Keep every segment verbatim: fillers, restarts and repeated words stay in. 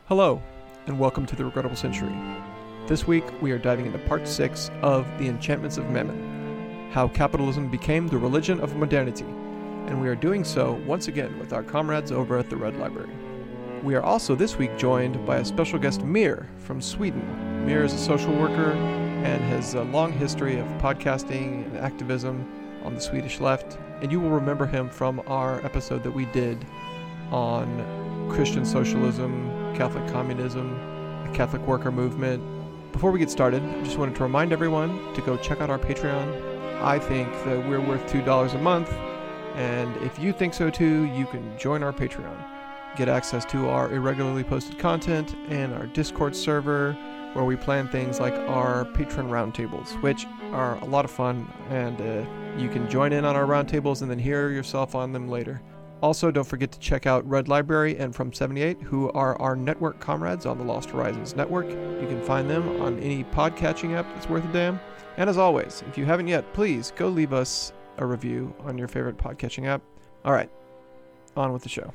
Hello, and welcome to The Regrettable Century. This week, we are diving into part six of The Enchantments of Mammon, how capitalism became the religion of modernity, and we are doing so once again with our comrades over at the Red Library. We are also this week joined by a special guest, Mir, from Sweden. Mir is a social worker and has a long history of podcasting and activism on the Swedish left, and you will remember him from our episode that we did on Christian socialism, Catholic communism, the Catholic worker movement. Before we get started, I just wanted to remind everyone to go check out our Patreon. I think that we're worth two dollars a month, and if you think so too, you can join our Patreon. Get access to our irregularly posted content and our Discord server, where we plan things like our patron roundtables, which are a lot of fun, and uh, you can join in on our roundtables and then hear yourself on them later. Also, don't forget to check out Red Library and From seventy-eight, who are our network comrades on the Lost Horizons network. You can find them on any podcatching app that's worth a damn. And as always, if you haven't yet, please go leave us a review on your favorite podcatching app. All right, on with the show.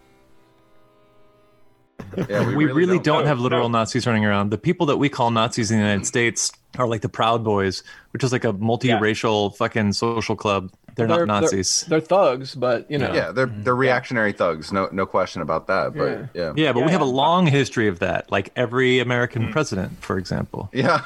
Yeah, we, we really, really don't, don't no, have literal no. Nazis running around. The people that we call Nazis in the United States are like the Proud Boys, which is like a multiracial yeah. fucking social club. They're, they're not Nazis. They're, they're thugs, but you know. Yeah, they're they're reactionary thugs. No no question about that. But yeah, yeah, yeah but yeah, we have yeah. a long history of that. Like every American mm. president, for example. Yeah.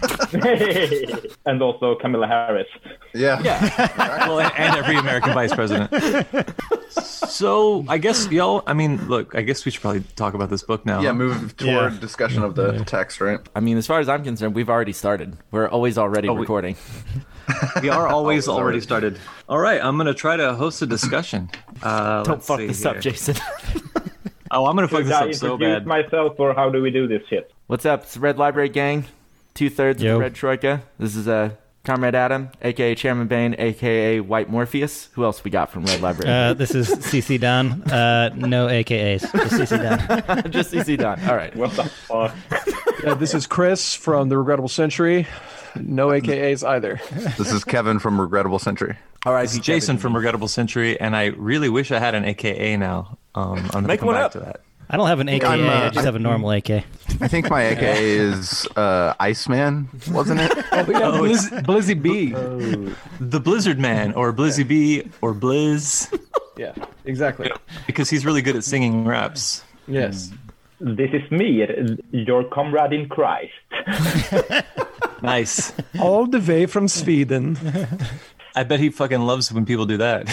And also Kamala Harris. Yeah. Yeah. Well, and, and every American vice president. So I guess y'all. I mean, look. I guess we should probably talk about this book now. Yeah, move toward Yeah. discussion of the text, right? I mean, as far as I'm concerned, we've already started. We're always already Oh, we- recording. We are always Always already already. started. All right, I'm gonna try to host a discussion. Uh, Don't let's fuck see this here. up, Jason. Oh, I'm gonna fuck Should this I up so introduce bad. myself, or how do we do this shit? What's up? It's the Red Library Gang. Two-thirds of Yo. the Red Troika. This is uh, Comrade Adam, a k a. Chairman Bane, a k a. White Morpheus. Who else we got from Red Library? Uh, this is C C Don. Uh, no A K As. Just C C Don. Just C C Don. All right. What the fuck? Yeah, this is Chris from The Regrettable Century. No A K As either. This is Kevin from Regrettable Century. All right. This is Jason from Regrettable Century, and I really wish I had an A K A now. Um, I'm gonna Make come one back up. to that. I don't have an A K A. I'm, uh, I just have a normal A K. I think my A K A is uh, Iceman, wasn't it? Oh, yeah, Oh, Blizz, Blizzy B. The Blizzard Man, or Blizzy B, or Blizz, Yeah, exactly. because he's really good at singing raps. Yes. This is me, your comrade in Christ. Nice. All the way from Sweden. I bet he fucking loves when people do that.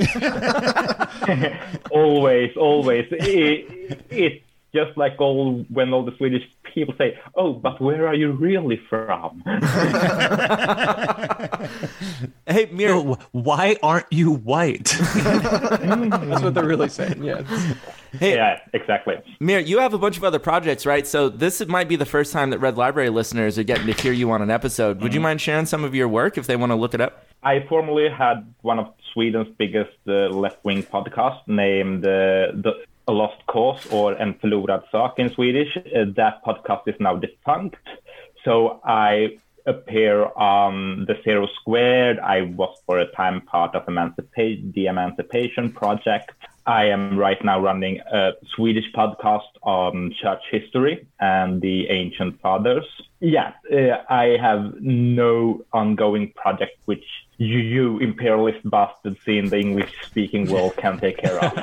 Always, always. It, it's just like all when all the Swedish people say, "Oh, but where are you really from?" Hey, Mir. No, why aren't you white? That's what they're really saying. Yeah. Hey, Yeah, exactly. Mir, you have a bunch of other projects, right? So this might be the first time that Red Library listeners are getting to hear you on an episode. Would you mind sharing some of your work if they want to look it up? I formerly had one of Sweden's biggest uh, left-wing podcasts named uh, the A Lost Cause, or En förlorad sak in Swedish. Uh, that podcast is now defunct. So I appear on the Zero Squared. I was for a time part of Emancipa- the Emancipation Project. I am right now running a Swedish podcast on church history and the ancient fathers. Yeah, uh, I have no ongoing project which you, you imperialist bastards in the English-speaking world can take care of.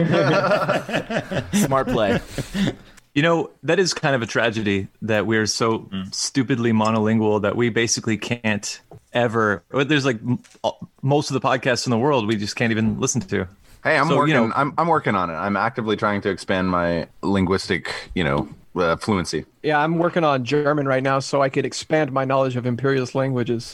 Smart play. You know, that is kind of a tragedy that we're so mm. stupidly monolingual that we basically can't ever. There's like m- most of the podcasts in the world we just can't even listen to. Hey, I'm So, working. you know- I'm I'm working on it. I'm actively trying to expand my linguistic, you know, uh, fluency. Yeah, I'm working on German right now so I could expand my knowledge of imperialist languages.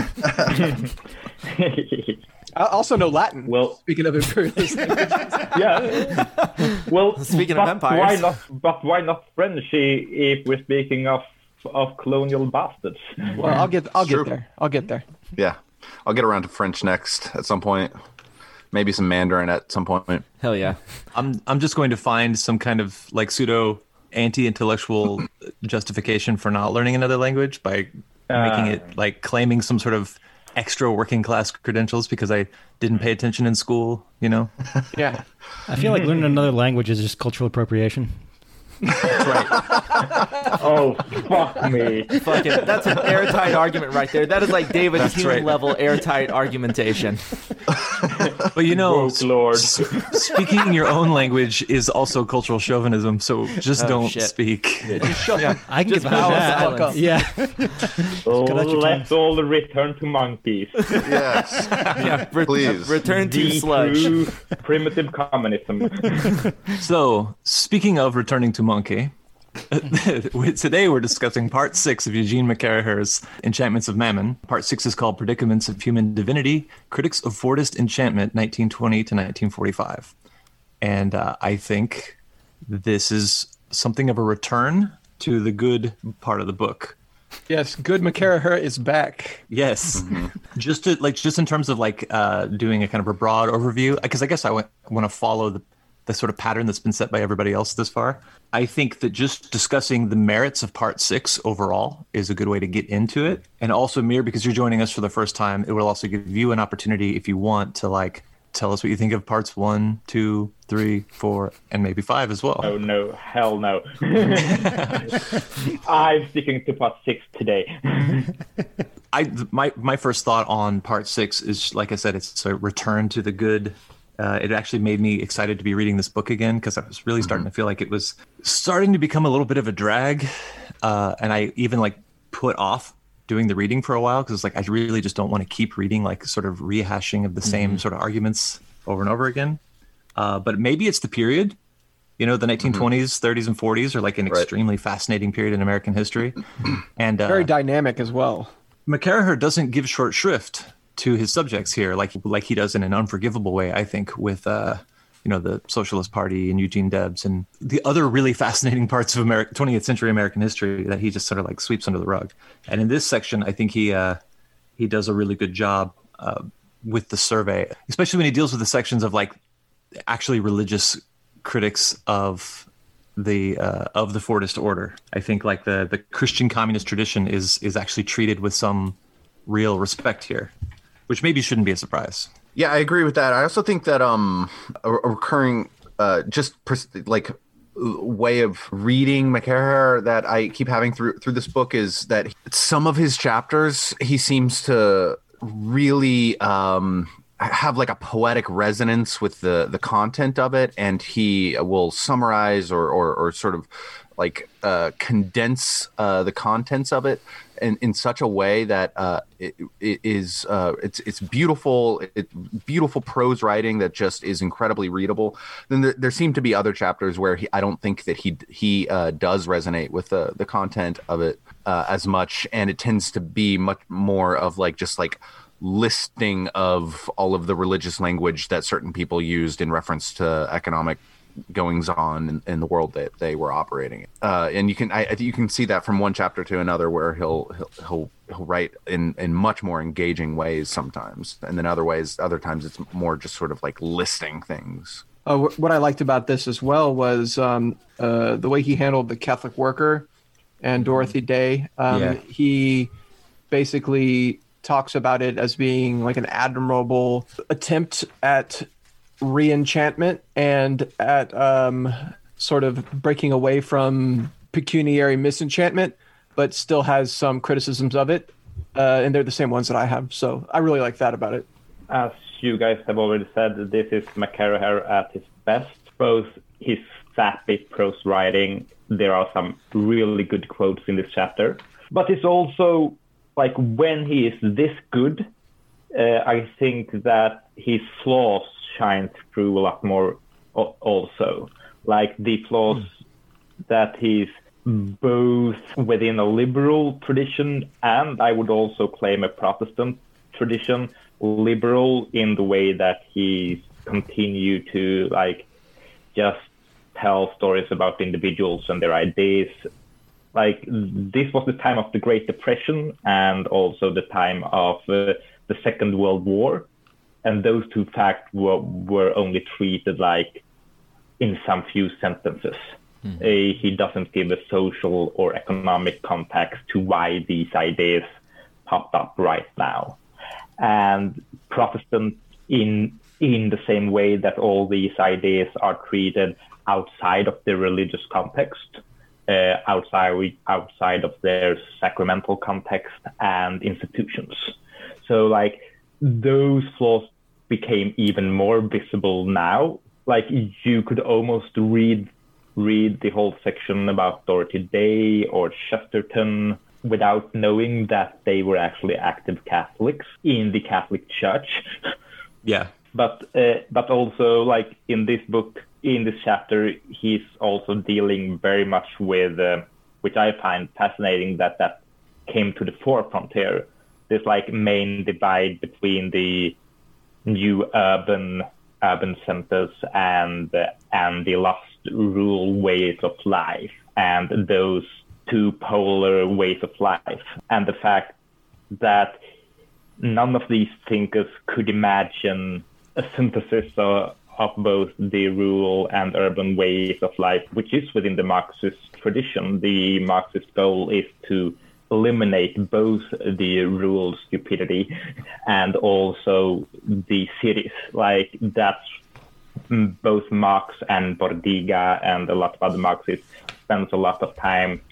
I also know Latin. Well- speaking of imperialist languages. Yeah. Well, Speaking of but empires. why not? But why not French if we're speaking of of colonial bastards? Well, I'll get I'll True. get there. I'll get there. Yeah, I'll get around to French next at some point. Maybe some Mandarin at some point. Hell yeah. I'm I'm just going to find some kind of like pseudo anti-intellectual justification for not learning another language by making it like claiming some sort of extra working class credentials because I didn't pay attention in school, you know? Yeah. I feel like learning another language is just cultural appropriation. That's right. Oh, fuck me. Fucking, that's an airtight argument right there. That is like David That's Hume right. level airtight argumentation. But you know, Woke Lord. s- speaking your own language is also cultural chauvinism. So just Oh, don't shit. speak. Just shut yeah. I can Just get behind power that. silence. Yeah. Oh, out your let's all return to monkeys. Yes. Yeah, re- Please. return to The sludge. true primitive communism. So speaking of returning to monkey, today we're discussing part six of Eugene McCarraher's Enchantments of Mammon. Part six is called Predicaments of Human Divinity, Critics of Fordist Enchantment, nineteen twenty to nineteen forty-five. And uh, I think this is something of a return to the good part of the book. Yes, good McCarraher is back. Yes. Just to like, just in terms of like uh, doing a kind of a broad overview, because I guess I want to follow the, the sort of pattern that's been set by everybody else this far. I think that just discussing the merits of part six overall is a good way to get into it. And also, Mir, because you're joining us for the first time, it will also give you an opportunity, if you want, to like tell us what you think of parts one, two, three, four, and maybe five as well. Oh no, hell no. I'm sticking to part six today. I my my first thought on part six is, like I said, it's a return to the good. Uh, it actually made me excited to be reading this book again because I was really starting to feel like it was starting to become a little bit of a drag, uh, and I even like put off doing the reading for a while because like I really just don't want to keep reading like sort of rehashing of the same sort of arguments over and over again. Uh, but maybe it's the period. You know, the nineteen twenties, thirties, and forties are like an Right. extremely fascinating period in American history, and uh, Very dynamic as well. McCarraher doesn't give short shrift to his subjects here, like like he does in an unforgivable way, I think, with uh, you know, the Socialist Party and Eugene Debs and the other really fascinating parts of Ameri- twentieth century American history that he just sort of like sweeps under the rug. And in this section, I think he uh, he does a really good job uh, with the survey, especially when he deals with the sections of like actually religious critics of the uh, of the Fordist order. I think like the the Christian communist tradition is is actually treated with some real respect here, which maybe shouldn't be a surprise. Yeah, I agree with that. I also think that um, a, a recurring, uh, just pers- like way of reading McCarraher that I keep having through through this book is that some of his chapters he seems to really um, have like a poetic resonance with the the content of it, and he will summarize or or, or sort of like uh, condense uh, the contents of it in, in such a way that uh, it, it is uh, it's it's beautiful, it, beautiful prose writing that just is incredibly readable. Then there, there seem to be other chapters where he, I don't think that he he uh, does resonate with the the content of it uh, as much, and it tends to be much more of like just like listing of all of the religious language that certain people used in reference to economic goings on in, in the world that they were operating in. Uh, and you can I, I think you can see that from one chapter to another where he'll he'll he'll, he'll write in, in much more engaging ways sometimes, and then other ways other times it's more just sort of like listing things. Uh, wh- what I liked about this as well was um, uh, the way he handled the Catholic worker and Dorothy Day. Um, Yeah. He basically talks about it as being like an admirable attempt at re-enchantment and at um, sort of breaking away from pecuniary misenchantment, but still has some criticisms of it. Uh, and they're the same ones that I have. So I really like that about it. As you guys have already said, this is McCarraher at his best. Both his sappy prose writing, there are some really good quotes in this chapter. But it's also, like, when he is this good, uh, I think that his flaws shine through a lot more o- also. Like, the flaws mm. that he's both within a liberal tradition and I would also claim a Protestant tradition, liberal in the way that he continued to like just tell stories about individuals and their ideas. Like this was the time of the Great Depression and also the time of uh, the Second World War, and those two facts were, were only treated like in some few sentences. Mm-hmm. Uh, he doesn't give a social or economic context to why these ideas popped up right now. And Protestant in in the same way that all these ideas are treated outside of the religious context, uh, outside outside of their sacramental context and institutions. So like those flaws became even more visible now. Like you could almost read read the whole section about Dorothy Day or Chesterton without knowing that they were actually active Catholics in the Catholic Church. Yeah. But uh, but also, like in this book, in this chapter, he's also dealing very much with, uh, which I find fascinating, that that came to the forefront here. This like main divide between the new urban urban centers and uh, and the lost rural ways of life, and those two polar ways of life, and the fact that none of these thinkers could imagine a synthesis of, of both the rural and urban ways of life, which is within the Marxist tradition. The Marxist goal is to eliminate both the rural stupidity and also the cities. Like that's both Marx and Bordiga and a lot of other Marxists spends a lot of time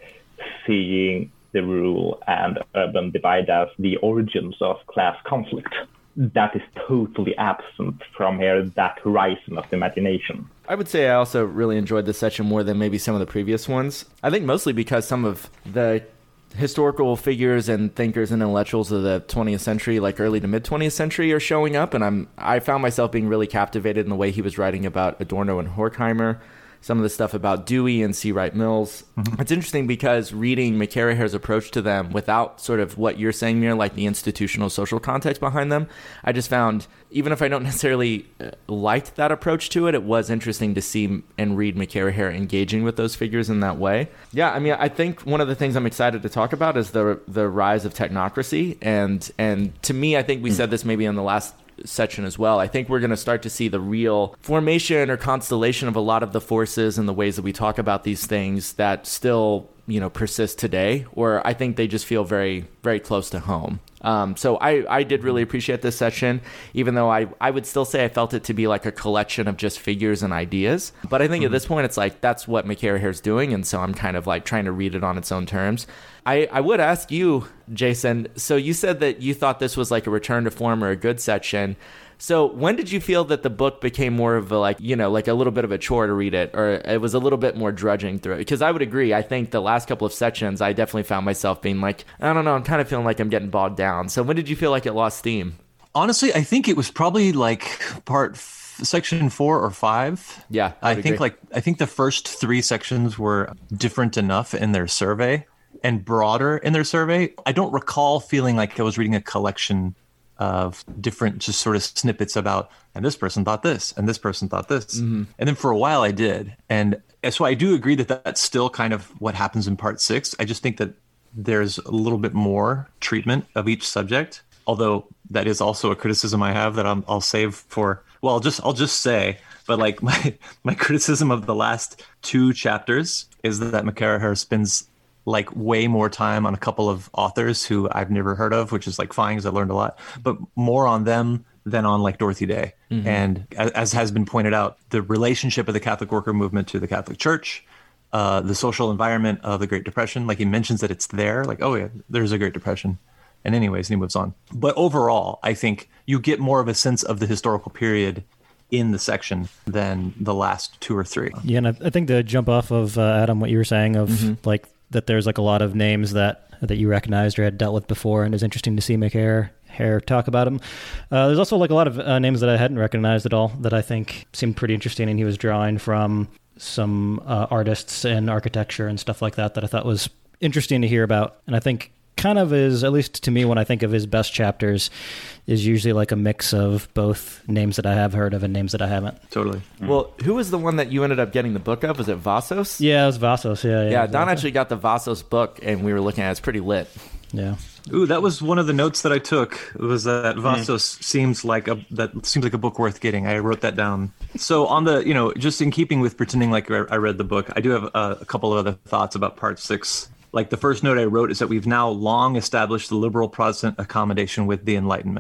seeing the rural and urban divide as the origins of class conflict. That is totally absent from here, that horizon of the imagination. I would say I also really enjoyed this section more than maybe some of the previous ones. I think mostly because some of the historical figures and thinkers and intellectuals of the twentieth century, like early to mid twentieth century, are showing up, and I'm I found myself being really captivated in the way he was writing about Adorno and Horkheimer, some of the stuff about Dewey and C. Wright Mills. Mm-hmm. It's interesting because reading McCarraher's approach to them without sort of what you're saying here, like the institutional social context behind them, I just found, even if I don't necessarily uh, like that approach to it, it was interesting to see and read McCarraher engaging with those figures in that way. Yeah, I mean, I think one of the things I'm excited to talk about is the the rise of technocracy. And, and to me, I think we mm. said this maybe in the last section as well. I think we're going to start to see the real formation or constellation of a lot of the forces and the ways that we talk about these things that still, you know, persist today, or I think they just feel very, very close to home. Um, so I, I did really appreciate this session, even though I, I would still say I felt it to be like a collection of just figures and ideas. But I think mm-hmm. at this point, it's like, that's what McCarraher's doing. And so I'm kind of like trying to read it on its own terms. I, I would ask you, Jason, so you said that you thought this was like a return to form or a good section. So when did you feel that the book became more of a, like, you know, like a little bit of a chore to read it, or it was a little bit more drudging through it? Because I would agree. I think the last couple of sections, I definitely found myself being like, I don't know, I'm kind of feeling like I'm getting bogged down. So when did you feel like it lost steam? Honestly, I think it was probably like part f- section four or five. Yeah, I, I think like I think the first three sections were different enough in their survey and broader in their survey. I don't recall feeling like I was reading a collection of different just sort of snippets about, and this person thought this, and this person thought this. Mm-hmm. And then for a while I did. And so I do agree that that's still kind of what happens in part six. I just think that there's a little bit more treatment of each subject, although that is also a criticism I have that I'm, I'll save for, well, I'll just, I'll just say, but like my, my criticism of the last two chapters is that McCarraher spends like way more time on a couple of authors who I've never heard of, which is like fine because I learned a lot, but more on them than on like Dorothy Day. Mm-hmm. And as, as has been pointed out, the relationship of the Catholic worker movement to the Catholic Church, uh, the social environment of the Great Depression, like he mentions that it's there, like, oh yeah, there's a Great Depression. And anyways, and he moves on. But overall, I think you get more of a sense of the historical period in the section than the last two or three. Yeah, and I, I think to jump off of, uh, Adam, what you were saying of mm-hmm. like, that there's like a lot of names that that you recognized or had dealt with before, and it's interesting to see McCarraher talk about them. Uh, there's also like a lot of uh, names that I hadn't recognized at all that I think seemed pretty interesting, and he was drawing from some uh, artists and architecture and stuff like that that I thought was interesting to hear about. And I think kind of is, at least to me, when I think of his best chapters, is usually like a mix of both names that I have heard of and names that I haven't. Totally. Mm. Well, who was the one that you ended up getting the book of? Was it Vassos? Yeah, it was Vassos. Yeah, yeah. Yeah, Don actually got the Vassos book, and we were looking at it. It's pretty lit. Yeah. Ooh, that was one of the notes that I took. It was that Vassos mm. seems like a that seems like a book worth getting. I wrote that down. So on the, you know, just in keeping with pretending like I read the book, I do have a, a couple of other thoughts about part six. Like the first note I wrote is that we've now long established the liberal Protestant accommodation with the Enlightenment.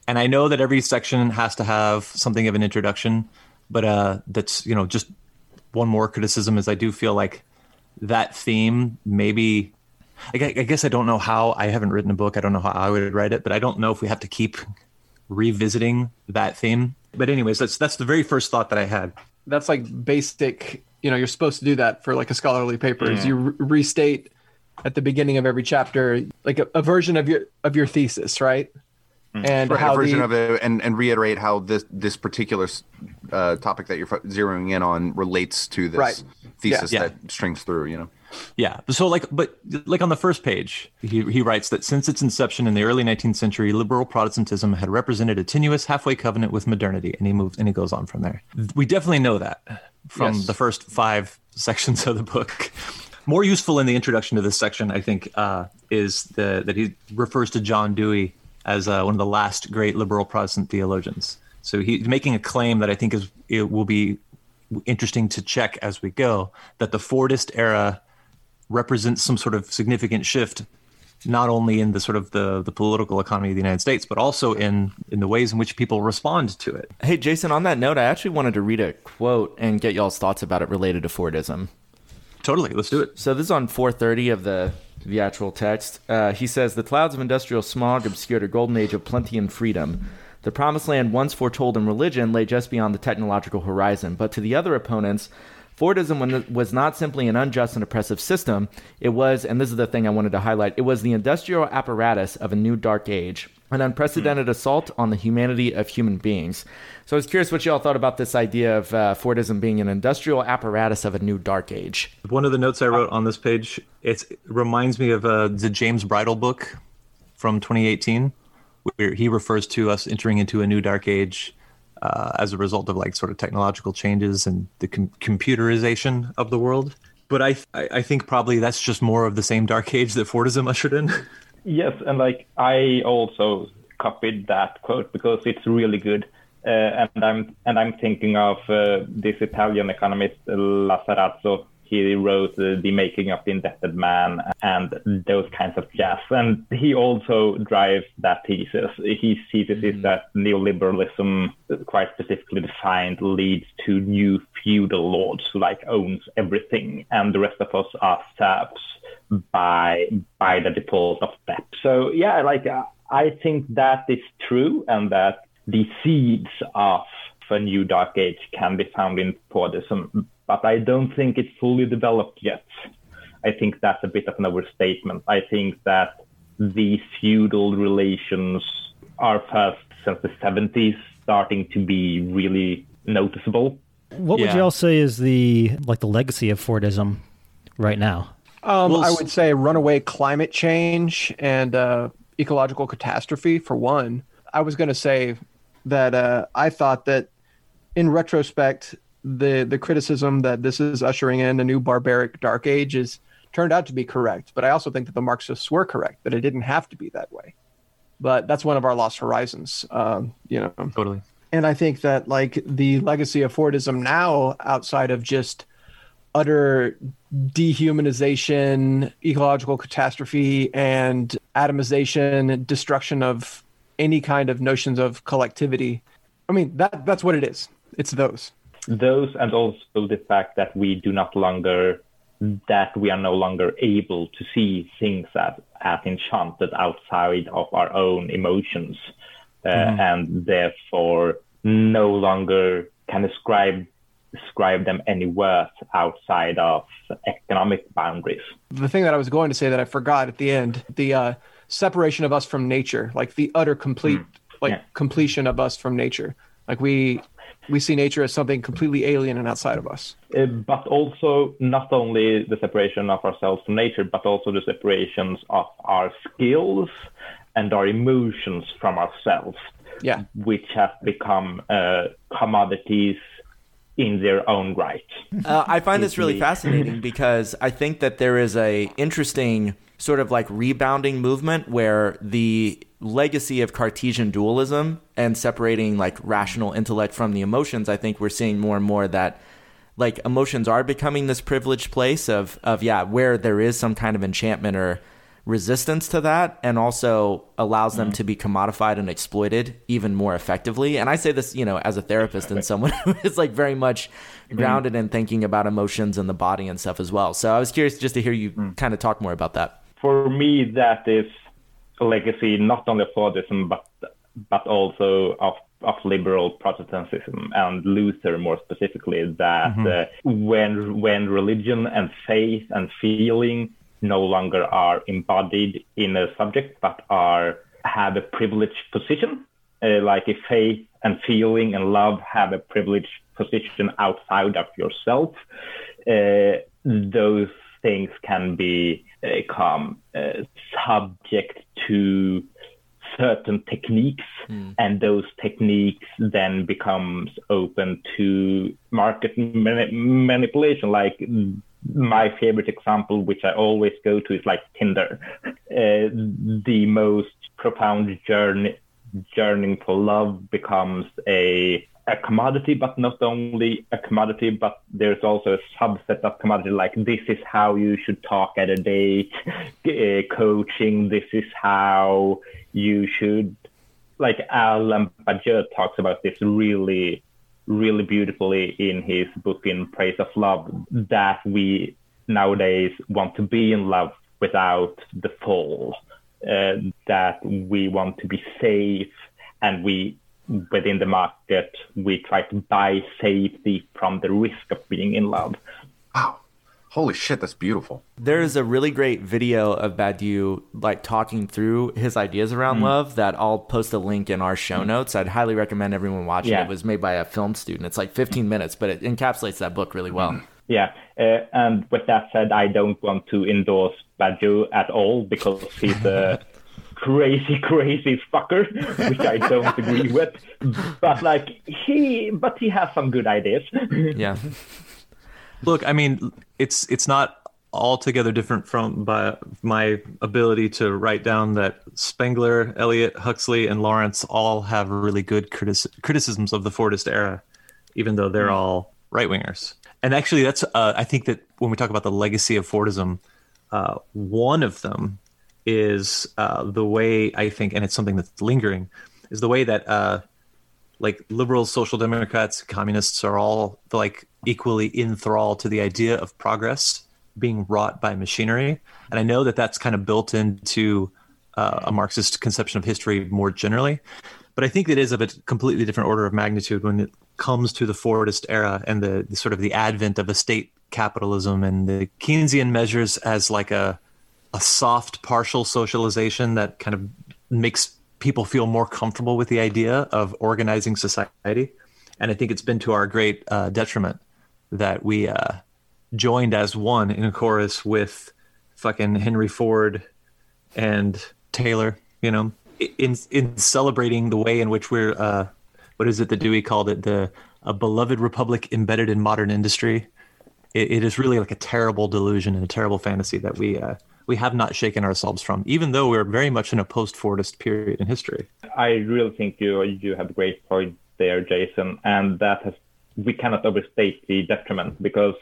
And I know that every section has to have something of an introduction, but uh, that's, you know, just one more criticism is I do feel like that theme maybe, I guess I don't know how, I haven't written a book, I don't know how I would write it, but I don't know if we have to keep revisiting that theme. But anyways, that's that's the very first thought that I had. That's like basic, you know, you're supposed to do that for like a scholarly paper, is Yeah. you re- restate at the beginning of every chapter, like a, a version of your of your thesis, right? And Right, how a version the, of it, and, and reiterate how this this particular uh, topic that you're fo- zeroing in on relates to this Right. thesis Yeah. that strings through. You know, Yeah. So like, but like on the first page, he, he writes that since its inception in the early nineteenth century, liberal Protestantism had represented a tenuous halfway covenant with modernity. And he moves and he goes on from there. We definitely know that from Yes. the first five sections of the book. More useful in the introduction to this section, I think, uh, is the, that he refers to John Dewey as uh, one of the last great liberal Protestant theologians. So he's making a claim that I think is it will be interesting to check as we go, that the Fordist era represents some sort of significant shift, not only in the sort of the, the political economy of the United States, but also in, in the ways in which people respond to it. Hey, Jason, on that note, I actually wanted to read a quote and get y'all's thoughts about it related to Fordism. Totally, let's do it. So this is on four thirty of the the actual text. Uh, he says, the clouds of industrial smog obscured a golden age of plenty and freedom. The promised land once foretold in religion lay just beyond the technological horizon. But to the other opponents, Fordism was not simply an unjust and oppressive system. It was, and this is the thing I wanted to highlight, it was the industrial apparatus of a new dark age, an unprecedented assault on the humanity of human beings. So I was curious what you all thought about this idea of uh, Fordism being an industrial apparatus of a new dark age. One of the notes I wrote on this page, it's, it reminds me of uh, the James Bridle book from twenty eighteen, where he refers to us entering into a new dark age uh, as a result of like sort of technological changes and the com- computerization of the world. But I, th- I think probably that's just more of the same dark age that Fordism ushered in. Yes, and like I also copied that quote because it's really good, uh, and I'm and I'm thinking of uh, this Italian economist Lazzarazzo. He wrote uh, The Making of the Indebted Man and those kinds of jazz, and he also drives that thesis. His thesis mm-hmm. is that neoliberalism, quite specifically defined, leads to new feudal lords who like owns everything, and the rest of us are serfs by by the default of that. So yeah, like uh, I think that is true, and that the seeds of a new dark age can be found in Fordism, but I don't think it's fully developed yet. I think that's a bit of an overstatement. I think that these feudal relations are first since the seventies starting to be really noticeable. What would Yeah. y'all say is the like the legacy of Fordism right now? Um, Well, I s- would say runaway climate change and uh, ecological catastrophe, for one. I was going to say that uh, I thought that in retrospect, the, the criticism that this is ushering in a new barbaric dark age is turned out to be correct. But I also think that the Marxists were correct, that it didn't have to be that way. But that's one of our lost horizons, um, you know. Totally. And I think that like the legacy of Fordism now, outside of just utter dehumanization, ecological catastrophe, and atomization, destruction of any kind of notions of collectivity. I mean, that that's what it is. It's those. Those, and also the fact that we do not longer, that we are no longer able to see things as, as enchanted outside of our own emotions, uh, mm-hmm. and therefore no longer can ascribe ascribe them any worth outside of economic boundaries. The thing that I was going to say that I forgot at the end, the uh, separation of us from nature, like the utter complete, mm. like yeah. completion of us from nature. Like we we see nature as something completely alien and outside of us. Uh, but also not only the separation of ourselves from nature, but also the separations of our skills and our emotions from ourselves, yeah. which have become uh, commodities in their own right. Uh, I find this really fascinating because I think that there is a interesting sort of like rebounding movement where the legacy of Cartesian dualism and separating like rational intellect from the emotions, I think we're seeing more and more that like emotions are becoming this privileged place of, of yeah, where there is some kind of enchantment or resistance to that, and also allows them mm. to be commodified and exploited even more effectively. And I say this, you know, as a therapist and someone who is like very much grounded mm. in thinking about emotions and the body and stuff as well. So I was curious just to hear you mm. kind of talk more about that. For me, that is a legacy not only of Fordism, but but also of of liberal Protestantism and Luther more specifically, that mm-hmm. uh, when when religion and faith and feeling no longer are embodied in a subject, but are have a privileged position, uh, like if faith and feeling and love have a privileged position outside of yourself, uh, those things can be uh, become uh, subject to certain techniques, mm. and those techniques then becomes open to market mani- manipulation. Like my favorite example, which I always go to, is like Tinder. Uh, the most profound journey, journeying for love becomes a a commodity, but not only a commodity, but there's also a subset of commodity, like this is how you should talk at a date, uh, coaching, this is how you should, like Alain Badiou talks about this really, really beautifully in his book In Praise of Love, that we nowadays want to be in love without the fall, uh, that we want to be safe, and we within the market, we try to buy safety from the risk of being in love. Wow. Holy shit, that's beautiful. There's a really great video of Badiou like talking through his ideas around mm. love that I'll post a link in our show notes. I'd highly recommend everyone watch yeah. it. It was made by a film student. It's like fifteen minutes, but it encapsulates that book really well. Yeah, uh, and with that said, I don't want to endorse Badiou at all because he's a crazy, crazy fucker, which I don't agree with. But like he, but he has some good ideas. Yeah. Look, I mean, it's it's not altogether different from by my ability to write down that Spengler, Eliot, Huxley, and Lawrence all have really good critici- criticisms of the Fordist era, even though they're all right wingers. And actually, that's uh, I think that when we talk about the legacy of Fordism, uh, one of them is uh, the way I think, and it's something that's lingering, is the way that uh, like liberals, social democrats, communists are all like equally enthralled to the idea of progress being wrought by machinery. And I know that that's kind of built into uh, a Marxist conception of history more generally, but I think it is of a completely different order of magnitude when it comes to the Fordist era and the, the sort of the advent of a state capitalism and the Keynesian measures as like a a soft partial socialization that kind of makes people feel more comfortable with the idea of organizing society. And I think it's been to our great uh, detriment that we uh, joined as one in a chorus with fucking Henry Ford and Taylor, you know, in in celebrating the way in which we're, uh, what is it that Dewey called it, the a beloved republic embedded in modern industry. It, it is really like a terrible delusion and a terrible fantasy that we uh, we have not shaken ourselves from, even though we're very much in a post-Fordist period in history. I really think you you have a great point there, Jason, and that has we cannot overstate the detriment, because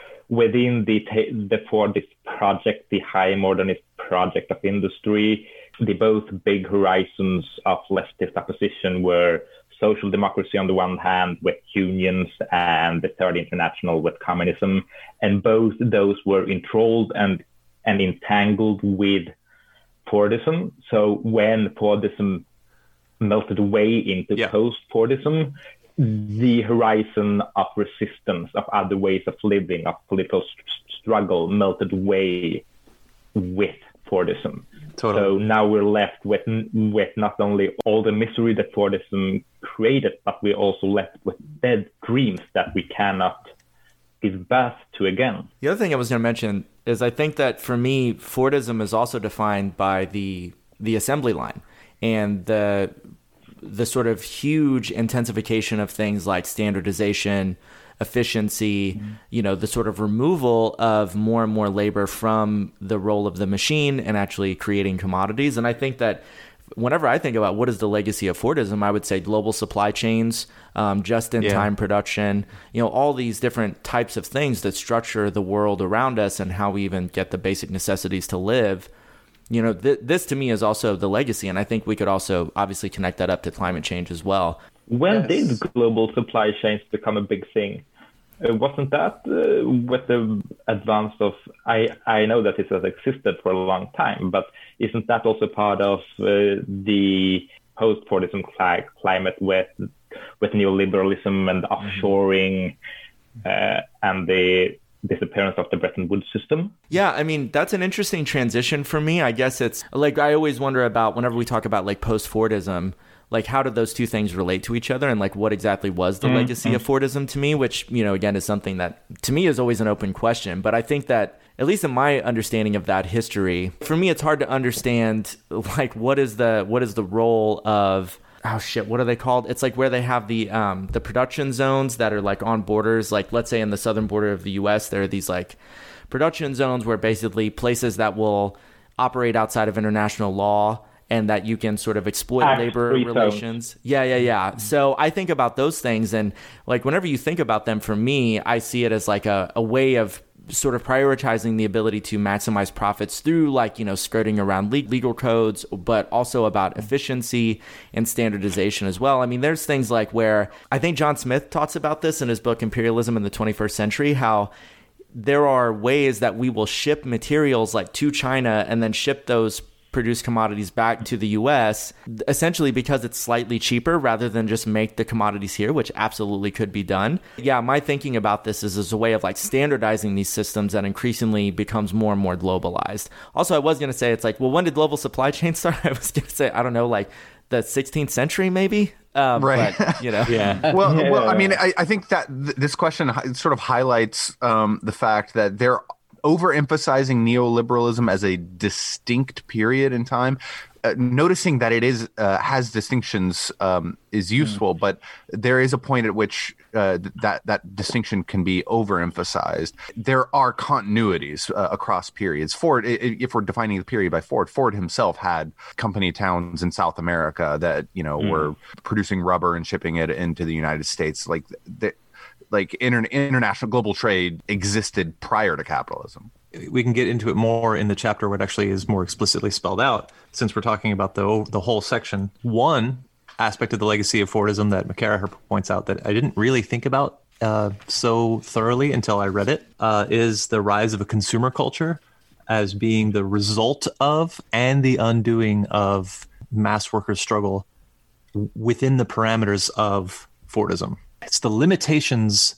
within the the Fordist project, the high modernist project of industry, the both big horizons of leftist opposition were social democracy on the one hand with unions and the Third International with communism, and both those were enthralled and and entangled with Fordism. So when Fordism melted away into yeah. post-Fordism, the horizon of resistance, of other ways of living, of political st- struggle melted away with Fordism. Totally. So now we're left with with not only all the misery that Fordism created, but we're also left with dead dreams that we cannot give birth to again. The other thing I was going to mention is I think that for me, Fordism is also defined by the the assembly line and the the sort of huge intensification of things like standardization, efficiency, mm-hmm. you know, the sort of removal of more and more labor from the role of the machine and actually creating commodities. And I think that whenever I think about what is the legacy of Fordism, I would say global supply chains, um, just-in-time yeah. production, you know, all these different types of things that structure the world around us and how we even get the basic necessities to live. you know, th- this to me is also the legacy. And I think we could also obviously connect that up to climate change as well. When Yes. did global supply chains become a big thing? Uh, wasn't that uh, with the advance of, I, I know that it has existed for a long time, but isn't that also part of uh, the post-Fordism cli- climate with, with neoliberalism and offshoring uh, and the disappearance of the Bretton Woods system? Yeah, I mean, that's an interesting transition for me. I guess it's like, I always wonder about whenever we talk about like post-Fordism, like how did those two things relate to each other, and like what exactly was the mm-hmm. legacy of Fordism to me, which, you know, again, is something that to me is always an open question. But I think that at least in my understanding of that history, for me, it's hard to understand like what is the what is the role of oh shit, what are they called? It's like where they have the um, the production zones that are like on borders. Like let's say in the southern border of the U S, there are these like production zones where basically places that will operate outside of international law and that you can sort of exploit Act labor free relations. Zones. Yeah, yeah, yeah. So I think about those things, and like whenever you think about them, for me, I see it as like a, a way of sort of prioritizing the ability to maximize profits through like, you know, skirting around le- legal codes, but also about efficiency and standardization as well. I mean, there's things like where I think John Smith talks about this in his book, Imperialism in the twenty-first century, how there are ways that we will ship materials like to China and then ship those produce commodities back to the U S, essentially because it's slightly cheaper rather than just make the commodities here, which absolutely could be done. Yeah, my thinking about this is as a way of like standardizing these systems that increasingly becomes more and more globalized. Also, I was going to say, it's like, well, when did global supply chains start? I was going to say, I don't know, like the sixteenth century, maybe? Um, right. But, you know, yeah. Well, well, I mean, I, I think that th- this question hi- sort of highlights um, the fact that there overemphasizing neoliberalism as a distinct period in time, uh, noticing that it is uh, has distinctions um, is useful, mm. but there is a point at which uh, th- that that distinction can be overemphasized. There are continuities uh, across periods. Ford, if we're defining the period by Ford, Ford himself had company towns in South America that, you know, mm. were producing rubber and shipping it into the United States. Like the, like inter- international global trade existed prior to capitalism. We can get into it more in the chapter where it actually is more explicitly spelled out, since we're talking about the the whole section. One aspect of the legacy of Fordism that McCarraher points out that I didn't really think about uh, so thoroughly until I read it uh, is the rise of a consumer culture as being the result of and the undoing of mass worker struggle within the parameters of Fordism. It's the limitations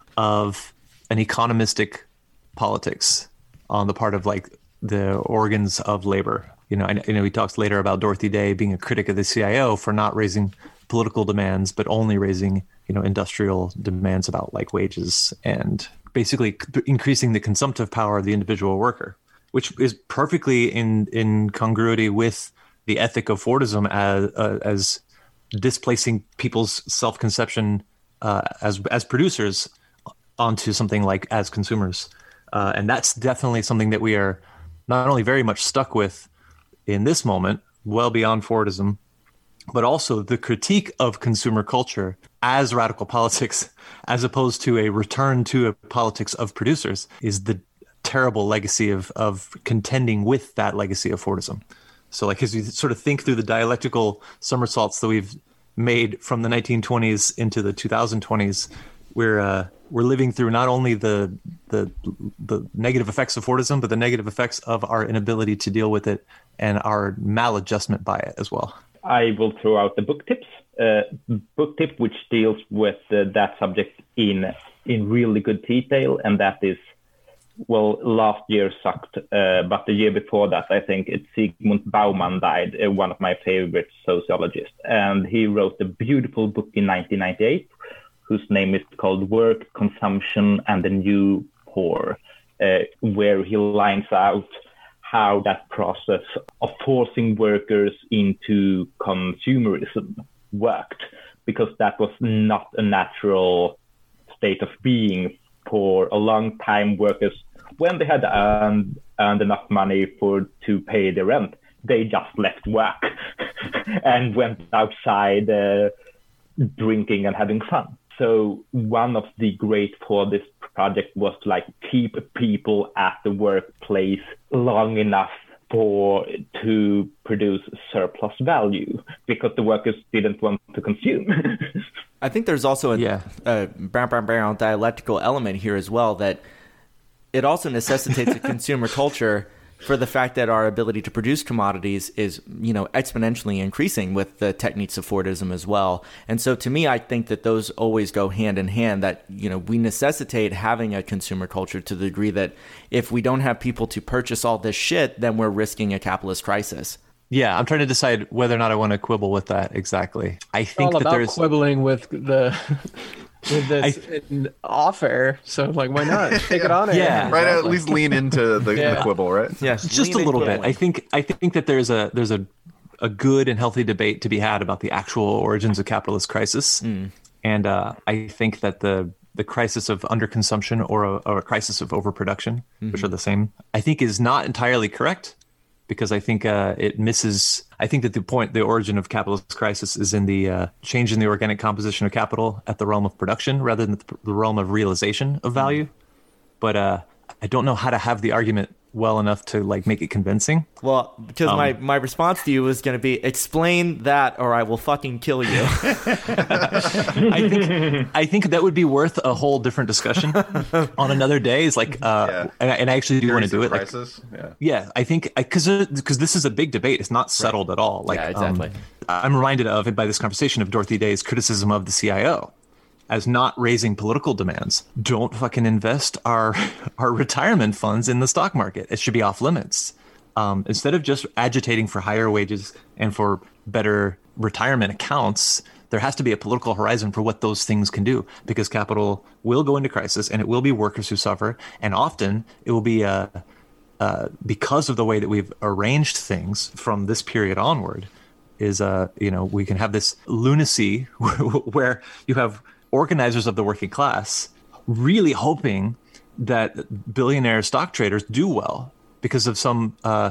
of an economistic politics on the part of like the organs of labor. You know, I, you know, he talks later about Dorothy Day being a critic of the C I O for not raising political demands, but only raising, you know, industrial demands about like wages and basically increasing the consumptive power of the individual worker, which is perfectly in, in congruity with the ethic of Fordism as, uh, as displacing people's self-conception Uh, as as producers onto something like as consumers. Uh, and that's definitely something that we are not only very much stuck with in this moment, well beyond Fordism, but also the critique of consumer culture as radical politics, as opposed to a return to a politics of producers, is the terrible legacy of, of contending with that legacy of Fordism. So like as you sort of think through the dialectical somersaults that we've made from the nineteen twenties into the two thousand twenties, we're uh, we're living through not only the the the negative effects of Fordism, but the negative effects of our inability to deal with it and our maladjustment by it as well. I will throw out the book tips. Uh, book tip which deals with uh, that subject in in really good detail, and that is, well, last year sucked, uh, but the year before that, I think it's Zygmunt Bauman died, uh, one of my favorite sociologists. And he wrote a beautiful book in nineteen ninety-eight, whose name is called Work, Consumption, and the New Poor, uh, where he lines out how that process of forcing workers into consumerism worked, because that was not a natural state of being for a long time. Workers, when they had earned, earned enough money for to pay their rent, they just left work and went outside uh, drinking and having fun. So one of the great for this project was to like keep people at the workplace long enough for to produce surplus value because the workers didn't want to consume. I think there's also a, Yeah. a brown, brown, brown dialectical element here as well, that it also necessitates a consumer culture for the fact that our ability to produce commodities is, you know, exponentially increasing with the techniques of Fordism as well. And so to me, I think that those always go hand in hand, that, you know, we necessitate having a consumer culture to the degree that if we don't have people to purchase all this shit, then we're risking a capitalist crisis. Yeah, I'm trying to decide whether or not I want to quibble with that exactly. I think all that about there's quibbling with the with this I- in off air. So like, why not take it on air? Yeah. Right, at least lean into the, Yeah. the quibble, right? Yes, just a little bit. I think I think that there's a there's a a good and healthy debate to be had about the actual origins of capitalist crisis, Mm. and uh, I think that the the crisis of underconsumption or a, or a crisis of overproduction, Mm-hmm. which are the same, I think is not entirely correct, because I think uh, it misses. I think that the point, the origin of capitalist crisis, is in the uh, change in the organic composition of capital at the realm of production rather than the, the realm of realization of value. But uh, I don't know how to have the argument well enough to like make it convincing. Well, because Um, my, my response to you was going to be, explain that or I will fucking kill you. I think I think that would be worth a whole different discussion on another day. Is like, uh, Yeah. and, I, and I actually do want to Series do of it. Like, crisis. Yeah. yeah, I think because because this is a big debate. It's not settled at all. Like, Yeah, exactly. um, I'm reminded of by this conversation of Dorothy Day's criticism of the C I O as not raising political demands. Don't fucking invest our our retirement funds in the stock market. It should be off limits. Um, instead of just agitating for higher wages and for better retirement accounts, there has to be a political horizon for what those things can do, because capital will go into crisis and it will be workers who suffer. And often it will be uh, uh, because of the way that we've arranged things from this period onward is, uh, you know, we can have this lunacy where you have organizers of the working class really hoping that billionaire stock traders do well because of some uh,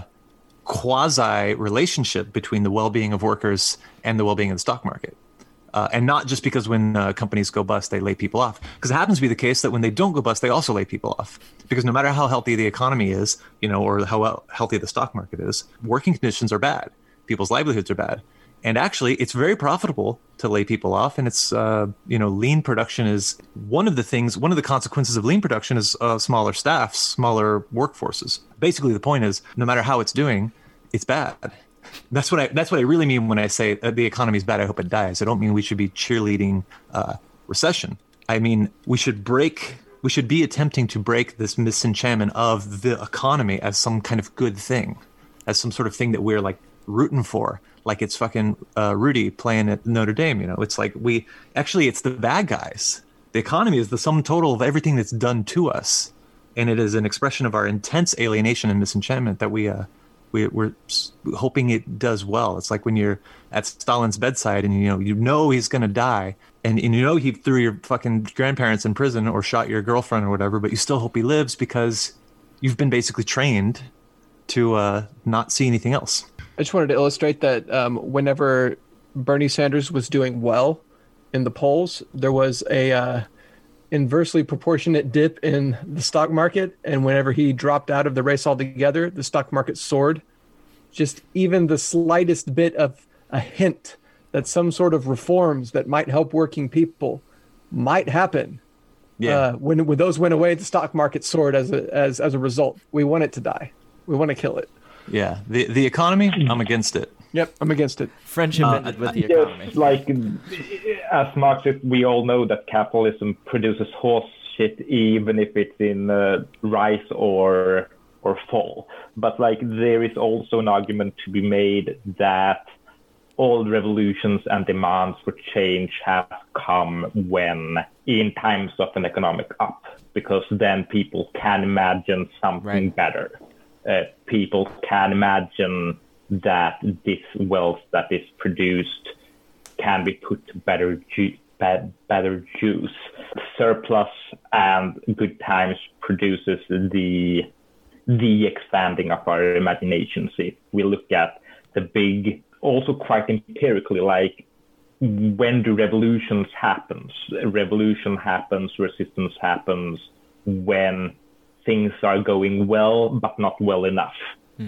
quasi relationship between the well-being of workers and the well-being of the stock market. Uh, and not just because when uh, companies go bust, they lay people off. Because it happens to be the case that when they don't go bust, they also lay people off. Because no matter how healthy the economy is, you know, or how well, healthy the stock market is, working conditions are bad. People's livelihoods are bad. And actually, it's very profitable to lay people off. And it's, uh, you know, lean production is one of the things, one of the consequences of lean production is uh, smaller staffs, smaller workforces. Basically, the point is, no matter how it's doing, it's bad. That's what I, that's what I really mean when I say uh, the economy is bad, I hope it dies. I don't mean we should be cheerleading uh, recession. I mean, we should break, we should be attempting to break this misenchantment of the economy as some kind of good thing, as some sort of thing that we're like rooting for. Like it's fucking uh, Rudy playing at Notre Dame, you know. It's like we actually, it's the bad guys. The economy is the sum total of everything that's done to us, and it is an expression of our intense alienation and misenchantment that we uh, we we're hoping it does well. It's like when you're at Stalin's bedside and you know you know he's gonna die, and, and you know he threw your fucking grandparents in prison or shot your girlfriend or whatever, but you still hope he lives because you've been basically trained to uh, not see anything else. I just wanted to illustrate that um, whenever Bernie Sanders was doing well in the polls, there was a uh, inversely proportionate dip in the stock market. And whenever he dropped out of the race altogether, the stock market soared. Just even the slightest bit of a hint that some sort of reforms that might help working people might happen. Yeah. Uh, when when those went away, the stock market soared as a, as as a result. We want it to die. We want to kill it. Yeah, the the economy, I'm against it. Yep, I'm against it. Friendship Uh, ended with the economy. Yes, like as Marxists, we all know that capitalism produces horse shit, even if it's in uh, rise or or fall. But like there is also an argument to be made that all revolutions and demands for change have come when in times of an economic up, because then people can imagine something Right. better. Uh, people can imagine that this wealth that is produced can be put to better ju- bad, better use. Surplus and good times produces the the expanding of our imaginations. If we look at the big, also quite empirically, like when do revolutions happens? Revolution happens, resistance happens when things are going well, but not well enough. Mm-hmm.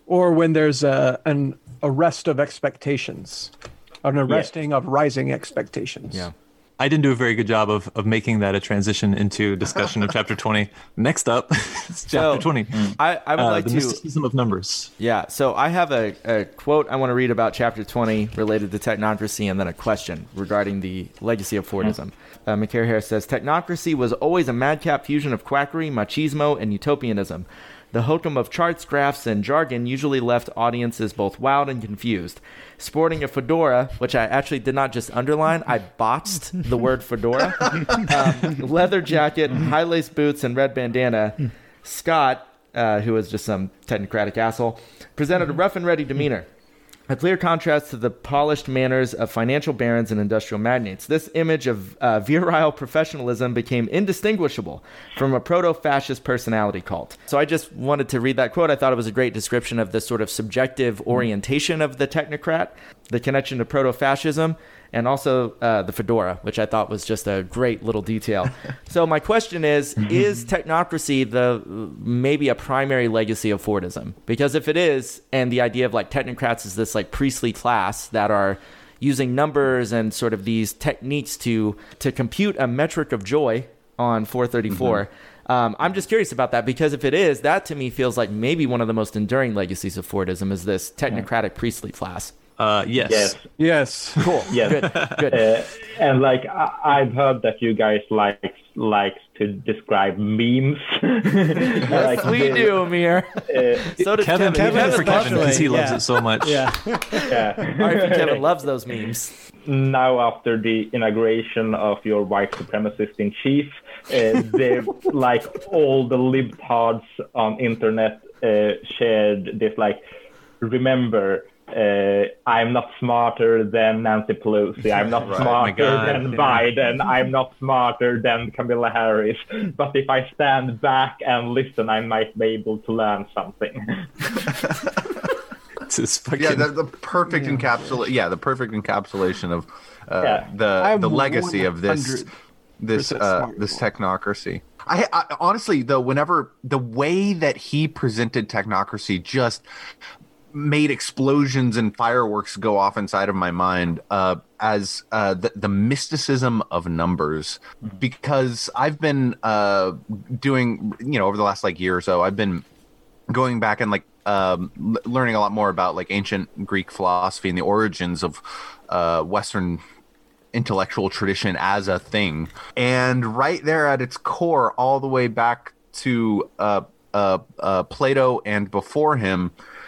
Or when there's a, an arrest of expectations, an arresting yeah. of rising expectations. Yeah. I didn't do a very good job of, of making that a transition into discussion of chapter twenty. Next up, it's chapter so, twenty. I, I would uh, like the to... The mysticism of numbers. Yeah, so I have a, a quote I want to read about chapter twenty related to technocracy, and then a question regarding the legacy of Fordism. Mm-hmm. Uh, McCare says, technocracy was always a madcap fusion of quackery, machismo, and utopianism. The hokum of charts, graphs, and jargon usually left audiences both wowed and confused. Sporting a fedora, which I actually did not just underline, I botched the word fedora, um, leather jacket, high-lace boots, and red bandana, Scott, uh, who was just some technocratic asshole, presented a rough and ready demeanor. A clear contrast to the polished manners of financial barons and industrial magnates. This image of uh, virile professionalism became indistinguishable from a proto-fascist personality cult. So I just wanted to read that quote. I thought it was a great description of the sort of subjective orientation of the technocrat, the connection to proto-fascism, and also uh, the fedora, which I thought was just a great little detail. So my question is, is technocracy the maybe a primary legacy of Fordism? Because if it is, and the idea of like technocrats is this like priestly class that are using numbers and sort of these techniques to to compute a metric of joy on four thirty-four, mm-hmm. um, I'm just curious about that, because if it is, that to me feels like maybe one of the most enduring legacies of Fordism is this technocratic yeah. priestly class. Uh, yes. Yes. Yes. Cool. Yes. Good. Good. Uh, and like I- I've heard that you guys like like to describe memes. Yes, like we the, do, Amir. Uh, so does Kevin. Kevin. Kevin, Kevin for Kevin because he loves yeah. it so much. Yeah. yeah. R I P Kevin loves those memes. Now, after the inauguration of your white supremacist in chief, uh, they like all the libtards on internet uh, shared this like, remember. Uh, I'm not smarter than Nancy Pelosi. I'm not Right. smarter Oh than yeah. Biden. I'm not smarter than Kamala Harris. But if I stand back and listen, I might be able to learn something. It's just fucking... Yeah, the, the perfect yeah. encapsulation. Yeah, the perfect encapsulation of uh, Yeah. the I'm the legacy of this one hundred this uh, smart. this technocracy. I, I honestly though, whenever the way that he presented technocracy just made explosions and fireworks go off inside of my mind uh, as uh, the, the mysticism of numbers, mm-hmm. because I've been uh, doing, you know, over the last like year or so, I've been going back and like um, l- learning a lot more about like ancient Greek philosophy and the origins of uh, Western intellectual tradition as a thing. And right there at its core, all the way back to uh, uh, uh, Plato and before him,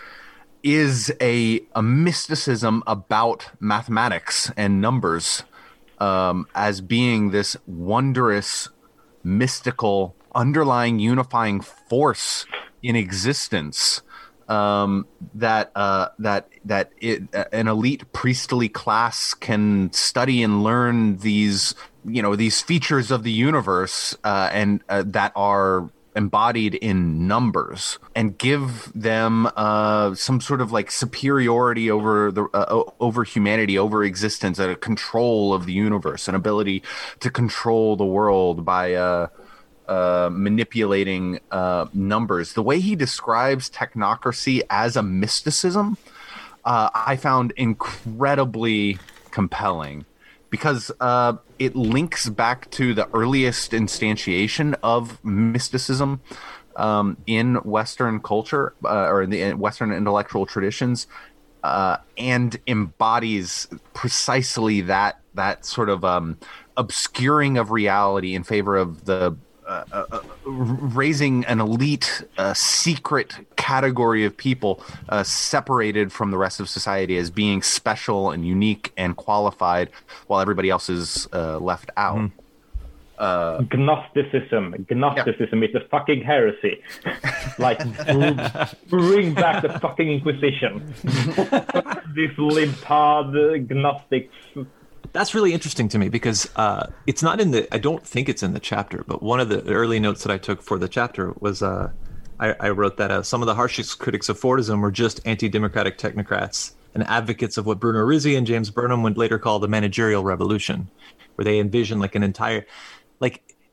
is a, a mysticism about mathematics and numbers um, as being this wondrous, mystical, underlying, unifying force in existence um, that uh, that that it, an elite priestly class can study and learn these, you know, these features of the universe uh, and uh, that are embodied in numbers, and give them uh, some sort of like superiority over the uh, over humanity, over existence, a control of the universe, an ability to control the world by uh, uh, manipulating uh, numbers. The way he describes technocracy as a mysticism, uh, I found incredibly compelling. Because uh, it links back to the earliest instantiation of mysticism um, in Western culture uh, or in the Western intellectual traditions, uh, and embodies precisely that that sort of um, obscuring of reality in favor of the uh, uh, raising an elite, uh, secret category of people uh, separated from the rest of society as being special and unique and qualified, while everybody else is uh, left out. Mm. Uh, Gnosticism. Gnosticism yeah. is a fucking heresy. Like, bring back the fucking Inquisition. These libtard Gnostics. That's really interesting to me because uh, it's not in the, I don't think it's in the chapter, but one of the early notes that I took for the chapter was uh, I, I wrote that uh, some of the harshest critics of Fordism were just anti-democratic technocrats and advocates of what Bruno Rizzi and James Burnham would later call the managerial revolution, where they envision like an entire, like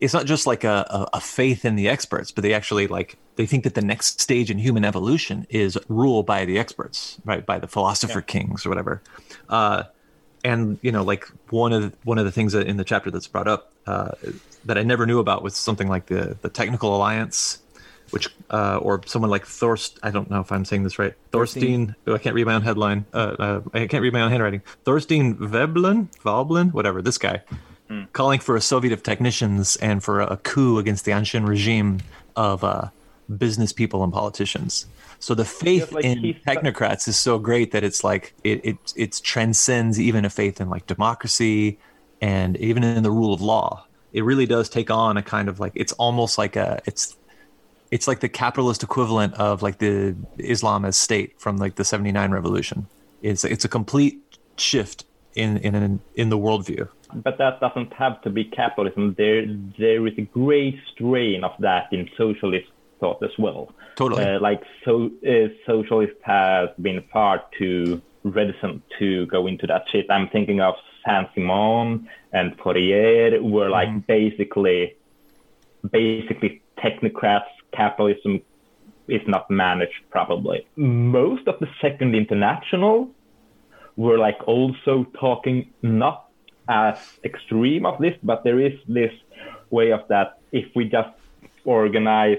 it's not just like a, a, a faith in the experts, but they actually like they think that the next stage in human evolution is rule by the experts, right? By the philosopher yeah. kings or whatever. Uh, and you know, like one of the, one of the things that in the chapter that's brought up uh, that I never knew about was something like the the Technical Alliance, which uh, or someone like Thorst. I don't know if I'm saying this right. Thorstein. Oh, I can't read my own headline. Uh, uh, I can't read my own handwriting. Thorstein Veblen, Veblen, whatever. This guy. Calling for a Soviet of technicians and for a coup against the Anshin regime of uh, business people and politicians. So the faith like in technocrats is so great that it's like it, it it transcends even a faith in like democracy and even in the rule of law. It really does take on a kind of like it's almost like a it's it's like the capitalist equivalent of like the Islam as state from like the seventy-nine revolution. It's it's a complete shift in in in, in the worldview. But that doesn't have to be capitalism. There, there is a great strain of that in socialist thought as well. Totally. Uh, like so, uh, socialists have been far too reticent to go into that shit. I'm thinking of Saint-Simon and Fourier, were like mm-hmm. basically, basically technocrats. Capitalism is not managed properly. Most of the Second International were like also talking not as extreme of this, but there is this way of that if we just organize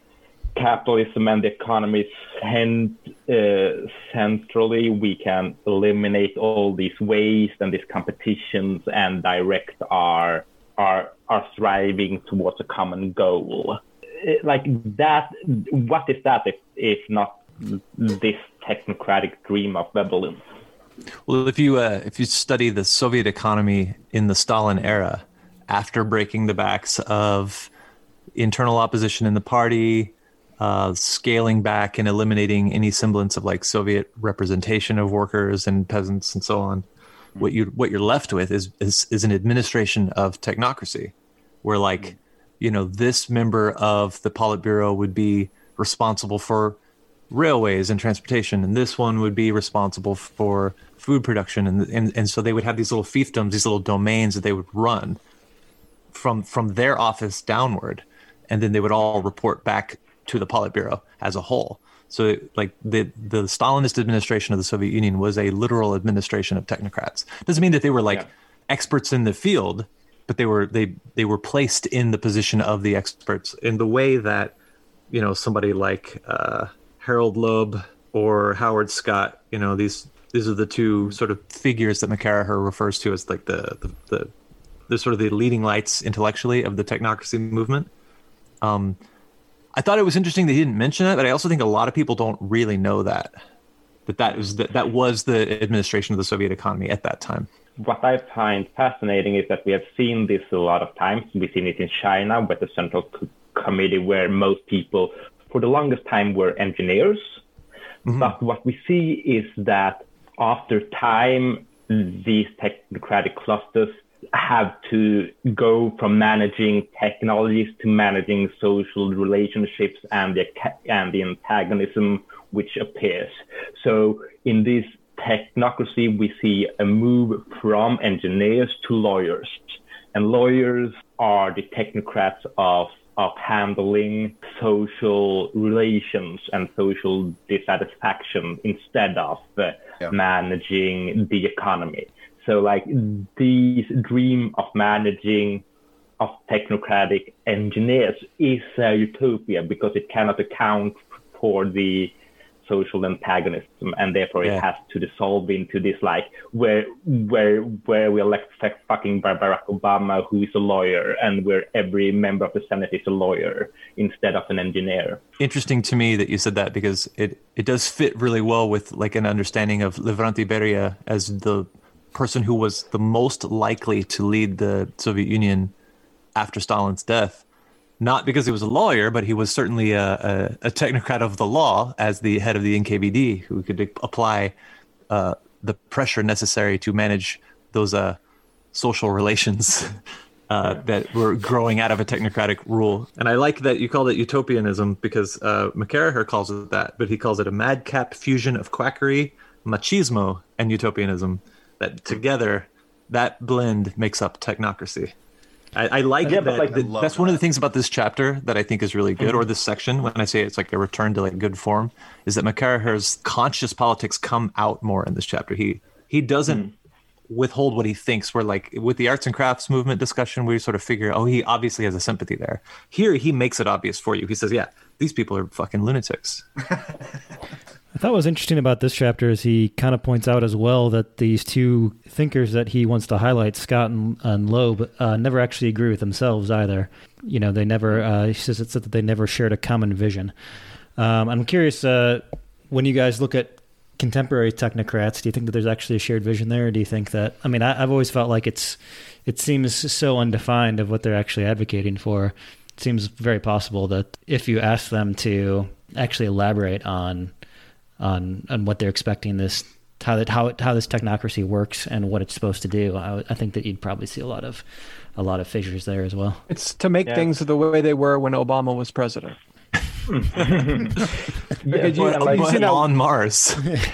capitalism and the economy cent, uh, centrally, we can eliminate all these waste and these competitions and direct our our our striving towards a common goal. It, like that, what is that if, if not this technocratic dream of Veblen? Well, if you uh, if you study the Soviet economy in the Stalin era, after breaking the backs of internal opposition in the party, uh, scaling back and eliminating any semblance of like Soviet representation of workers and peasants and so on, mm-hmm. what you what you're left with is, is is an administration of technocracy, where like mm-hmm. you know this member of the Politburo would be responsible for railways and transportation, and this one would be responsible for food production, and and and so they would have these little fiefdoms, these little domains that they would run from from their office downward, and then they would all report back to the Politburo as a whole. So like the the Stalinist administration of the Soviet Union was a literal administration of technocrats. Doesn't mean that they were like yeah. experts in the field, but they were they they were placed in the position of the experts in the way that you know somebody like uh Harold Loeb or Howard Scott, you know, these these are the two sort of figures that McCarraher refers to as like the the, the, the sort of the leading lights intellectually of the technocracy movement. Um, I thought it was interesting that he didn't mention it, but I also think a lot of people don't really know that that that was that, that was the administration of the Soviet economy at that time. What I find fascinating is that we have seen this a lot of times. We've seen it in China with the Central Committee, where most people for the longest time were engineers. Mm-hmm. But what we see is that after time, these technocratic clusters have to go from managing technologies to managing social relationships and the, and the antagonism which appears. So in this technocracy, we see a move from engineers to lawyers. And lawyers are the technocrats of of handling social relations and social dissatisfaction instead of uh, yeah. managing the economy. So like this dream of managing of technocratic engineers is a utopia because it cannot account for the social antagonism, and therefore yeah. it has to dissolve into this like where where where we elect fucking Barack Obama, who is a lawyer, and where every member of the Senate is a lawyer instead of an engineer. Interesting to me that you said that, because it it does fit really well with like an understanding of Lavrentiy Beria as the person who was the most likely to lead the Soviet Union after Stalin's death. Not because he was a lawyer, but he was certainly a, a, a technocrat of the law as the head of the N K V D, who could apply uh, the pressure necessary to manage those uh, social relations uh, that were growing out of a technocratic rule. And I like that you called it utopianism, because uh, McCarraher calls it that, but he calls it a madcap fusion of quackery, machismo, and utopianism. That together, that blend makes up technocracy. I, I like Yeah, it. but, That, like, that- I love that's one of the that. things about this chapter that I think is really good, or this section. When I say it's like a return to like good form, is that McCarraher's conscious politics come out more in this chapter. He he doesn't withhold what he thinks. Where like with the arts and crafts movement discussion, we sort of figure, oh, he obviously has a sympathy there. Here, he makes it obvious for you. He says, yeah, these people are fucking lunatics. I thought what was interesting about this chapter is he kind of points out as well that these two thinkers that he wants to highlight, Scott and, and Loeb, uh, never actually agree with themselves either. You know, they never, uh, he says it's that they never shared a common vision. Um, I'm curious, uh, when you guys look at contemporary technocrats, do you think that there's actually a shared vision there? Or do you think that, I mean, I, I've always felt like it's, it seems so undefined of what they're actually advocating for. It seems very possible that if you ask them to actually elaborate on on on what they're expecting this how that how how this technocracy works and what it's supposed to do, I, I think that you'd probably see a lot of a lot of fissures there as well. It's to make Yeah. things the way they were when Obama was president. Yeah, you- but, like, you see that- on Mars.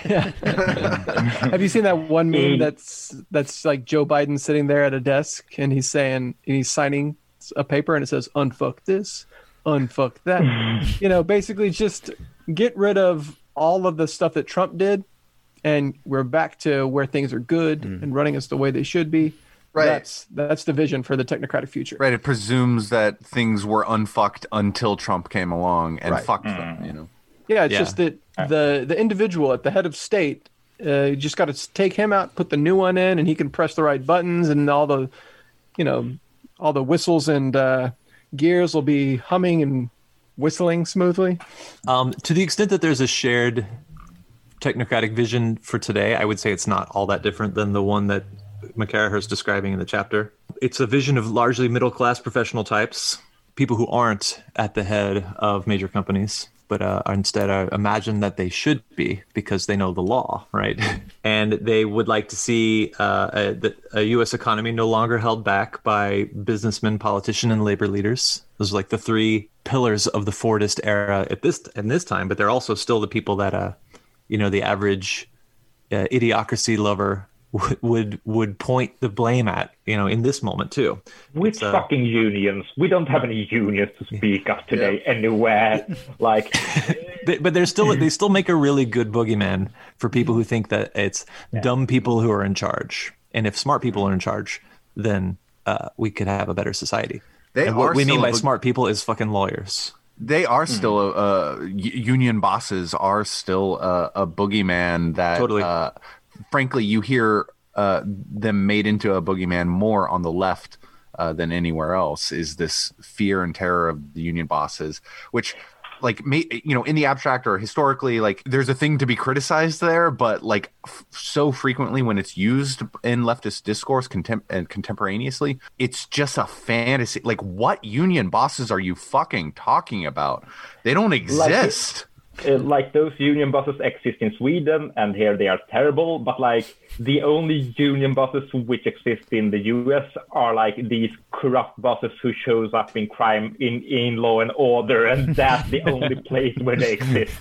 Have you seen that one meme Mm. that's that's like Joe Biden sitting there at a desk and he's saying he's signing a paper and it says unfuck this, unfuck that. You know, basically just get rid of all of the stuff that Trump did and we're back to where things are good and running us the way they should be. Right. That's that's the vision for the technocratic future. Right. It presumes that things were unfucked until Trump came along and Right. fucked them. You know. Yeah, it's Yeah. just that the the individual at the head of state, uh, you just got to take him out, put the new one in, and he can press the right buttons, and all the, you know, all the whistles and uh, gears will be humming and whistling smoothly. Um, to the extent that there's a shared technocratic vision for today, I would say it's not all that different than the one that McCarraher is describing in the chapter. It's a vision of largely middle-class professional types, people who aren't at the head of major companies, but uh, are instead uh, imagine that they should be because they know the law, right? And they would like to see uh, a, the, a U S economy no longer held back by businessmen, politicians, and labor leaders. Those are like the three pillars of the Fordist era at this in this time, but they're also still the people that, uh, you know, the average uh, idiocracy lover would, would would point the blame at, you know, in this moment too. Which It's, uh, fucking unions? We don't have any unions to speak of today anywhere. Like, They, but they're still they still make a really good boogeyman for people who think that it's dumb people who are in charge, and if smart people are in charge, then uh, we could have a better society. They and what are we mean still by a boog- smart people is fucking lawyers. They are still uh, u- union bosses are still uh, a boogeyman that Totally. uh, frankly you hear uh, them made into a boogeyman more on the left uh, than anywhere else. Is this fear and terror of the union bosses, which like may, you know, in the abstract or historically, like there's a thing to be criticized there, but like f- so frequently when it's used in leftist discourse contem- and contemporaneously, it's just a fantasy. Like, what union bosses are you fucking talking about? They don't exist. uh, like those union bosses exist in Sweden, and here they are terrible. But like the only union bosses which exist in the U S are like these corrupt bosses who shows up in crime in, in Law and Order, and that's the only place where they exist.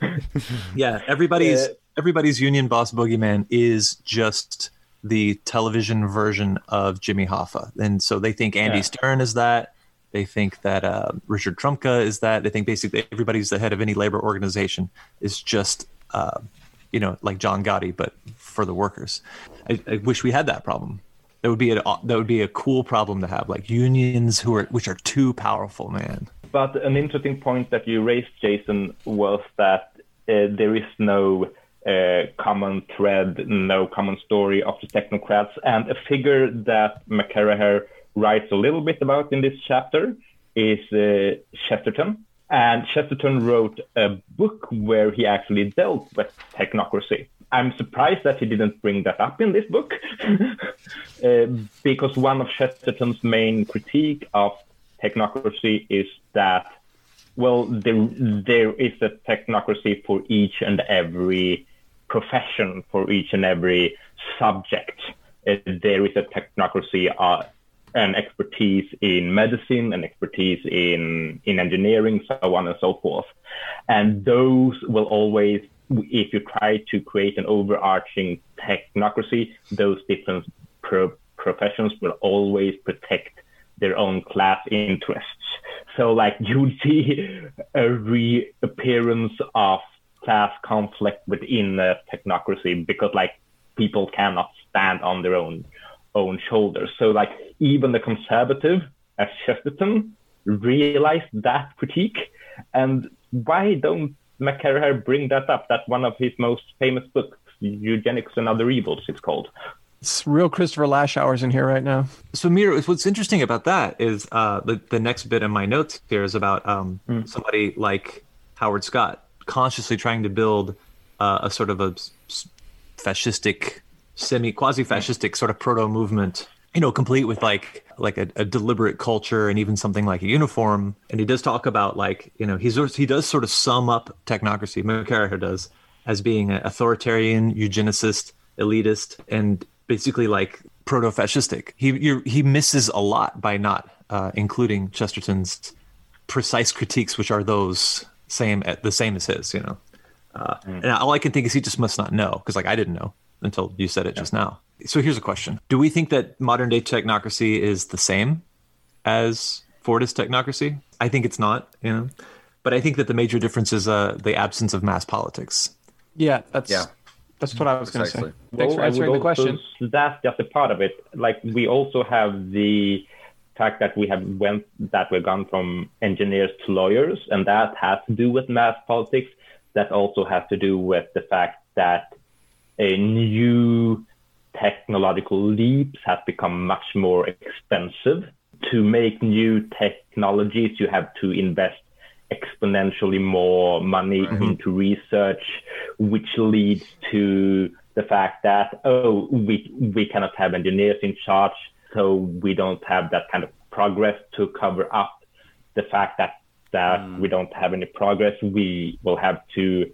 Yeah, everybody's Uh, everybody's union boss boogeyman is just the television version of Jimmy Hoffa, and so they think Andy Yeah. Stern is that. They think that uh, Richard Trumka is that. They think basically everybody's the head of any labor organization is just, uh, you know, like John Gotti, but for the workers. I, I wish we had that problem. That would be a that would be a cool problem to have, like unions who are which are too powerful, man. But an interesting point that you raised, Jason, was that uh, there is no uh, common thread, no common story of the technocrats, and a figure that McCarraher writes a little bit about in this chapter is uh, Chesterton. And Chesterton wrote a book where he actually dealt with technocracy. I'm surprised that he didn't bring that up in this book, uh, because one of Chesterton's main critique of technocracy is that, well, there, there is a technocracy for each and every profession, for each and every subject. Uh, there is a technocracy, uh, an expertise in medicine, an expertise in, in engineering, so on and so forth. And those will always, if you try to create an overarching technocracy, those different pro- professions will always protect their own class interests. So like you would see a reappearance of class conflict within a technocracy because like people cannot stand on their own own shoulders. So like even the conservative as Chesterton realized that critique. And why don't McCarraher bring that up? That's one of his most famous books, Eugenics and Other Evils, it's called. It's real Christopher Lash hours in here right now. So, Mir, what's interesting about that is uh, the, the next bit in my notes here is about um, mm. somebody like Howard Scott consciously trying to build uh, a sort of a fascistic, semi quasi-fascistic sort of proto-movement, you know, complete with like like a, a deliberate culture and even something like a uniform. And he does talk about like, you know, he's he does sort of sum up technocracy, McCarraher does, as being an authoritarian, eugenicist, elitist, and basically like proto-fascistic. He you're, he misses a lot by not uh, including Chesterton's precise critiques, which are those same the same as his, you know. Uh, mm. And all I can think is he just must not know, because like I didn't know until you said it yeah. just now. So here's a question. Do we think that modern day technocracy is the same as Fordist technocracy? I think it's not, you know. But I think that the major difference is uh, the absence of mass politics. Yeah, that's yeah. that's what I was going to say. Well, Thanks for answering the question. That's just a part of it. Like we also have the fact that we have went that we've gone from engineers to lawyers, and that has to do with mass politics. That also has to do with the fact that a new technological leaps has become much more expensive. To make new technologies, you have to invest exponentially more money mm-hmm. into research, which leads to the fact that, oh, we we cannot have engineers in charge, so we don't have that kind of progress to cover up the fact that, that mm. we don't have any progress. We will have to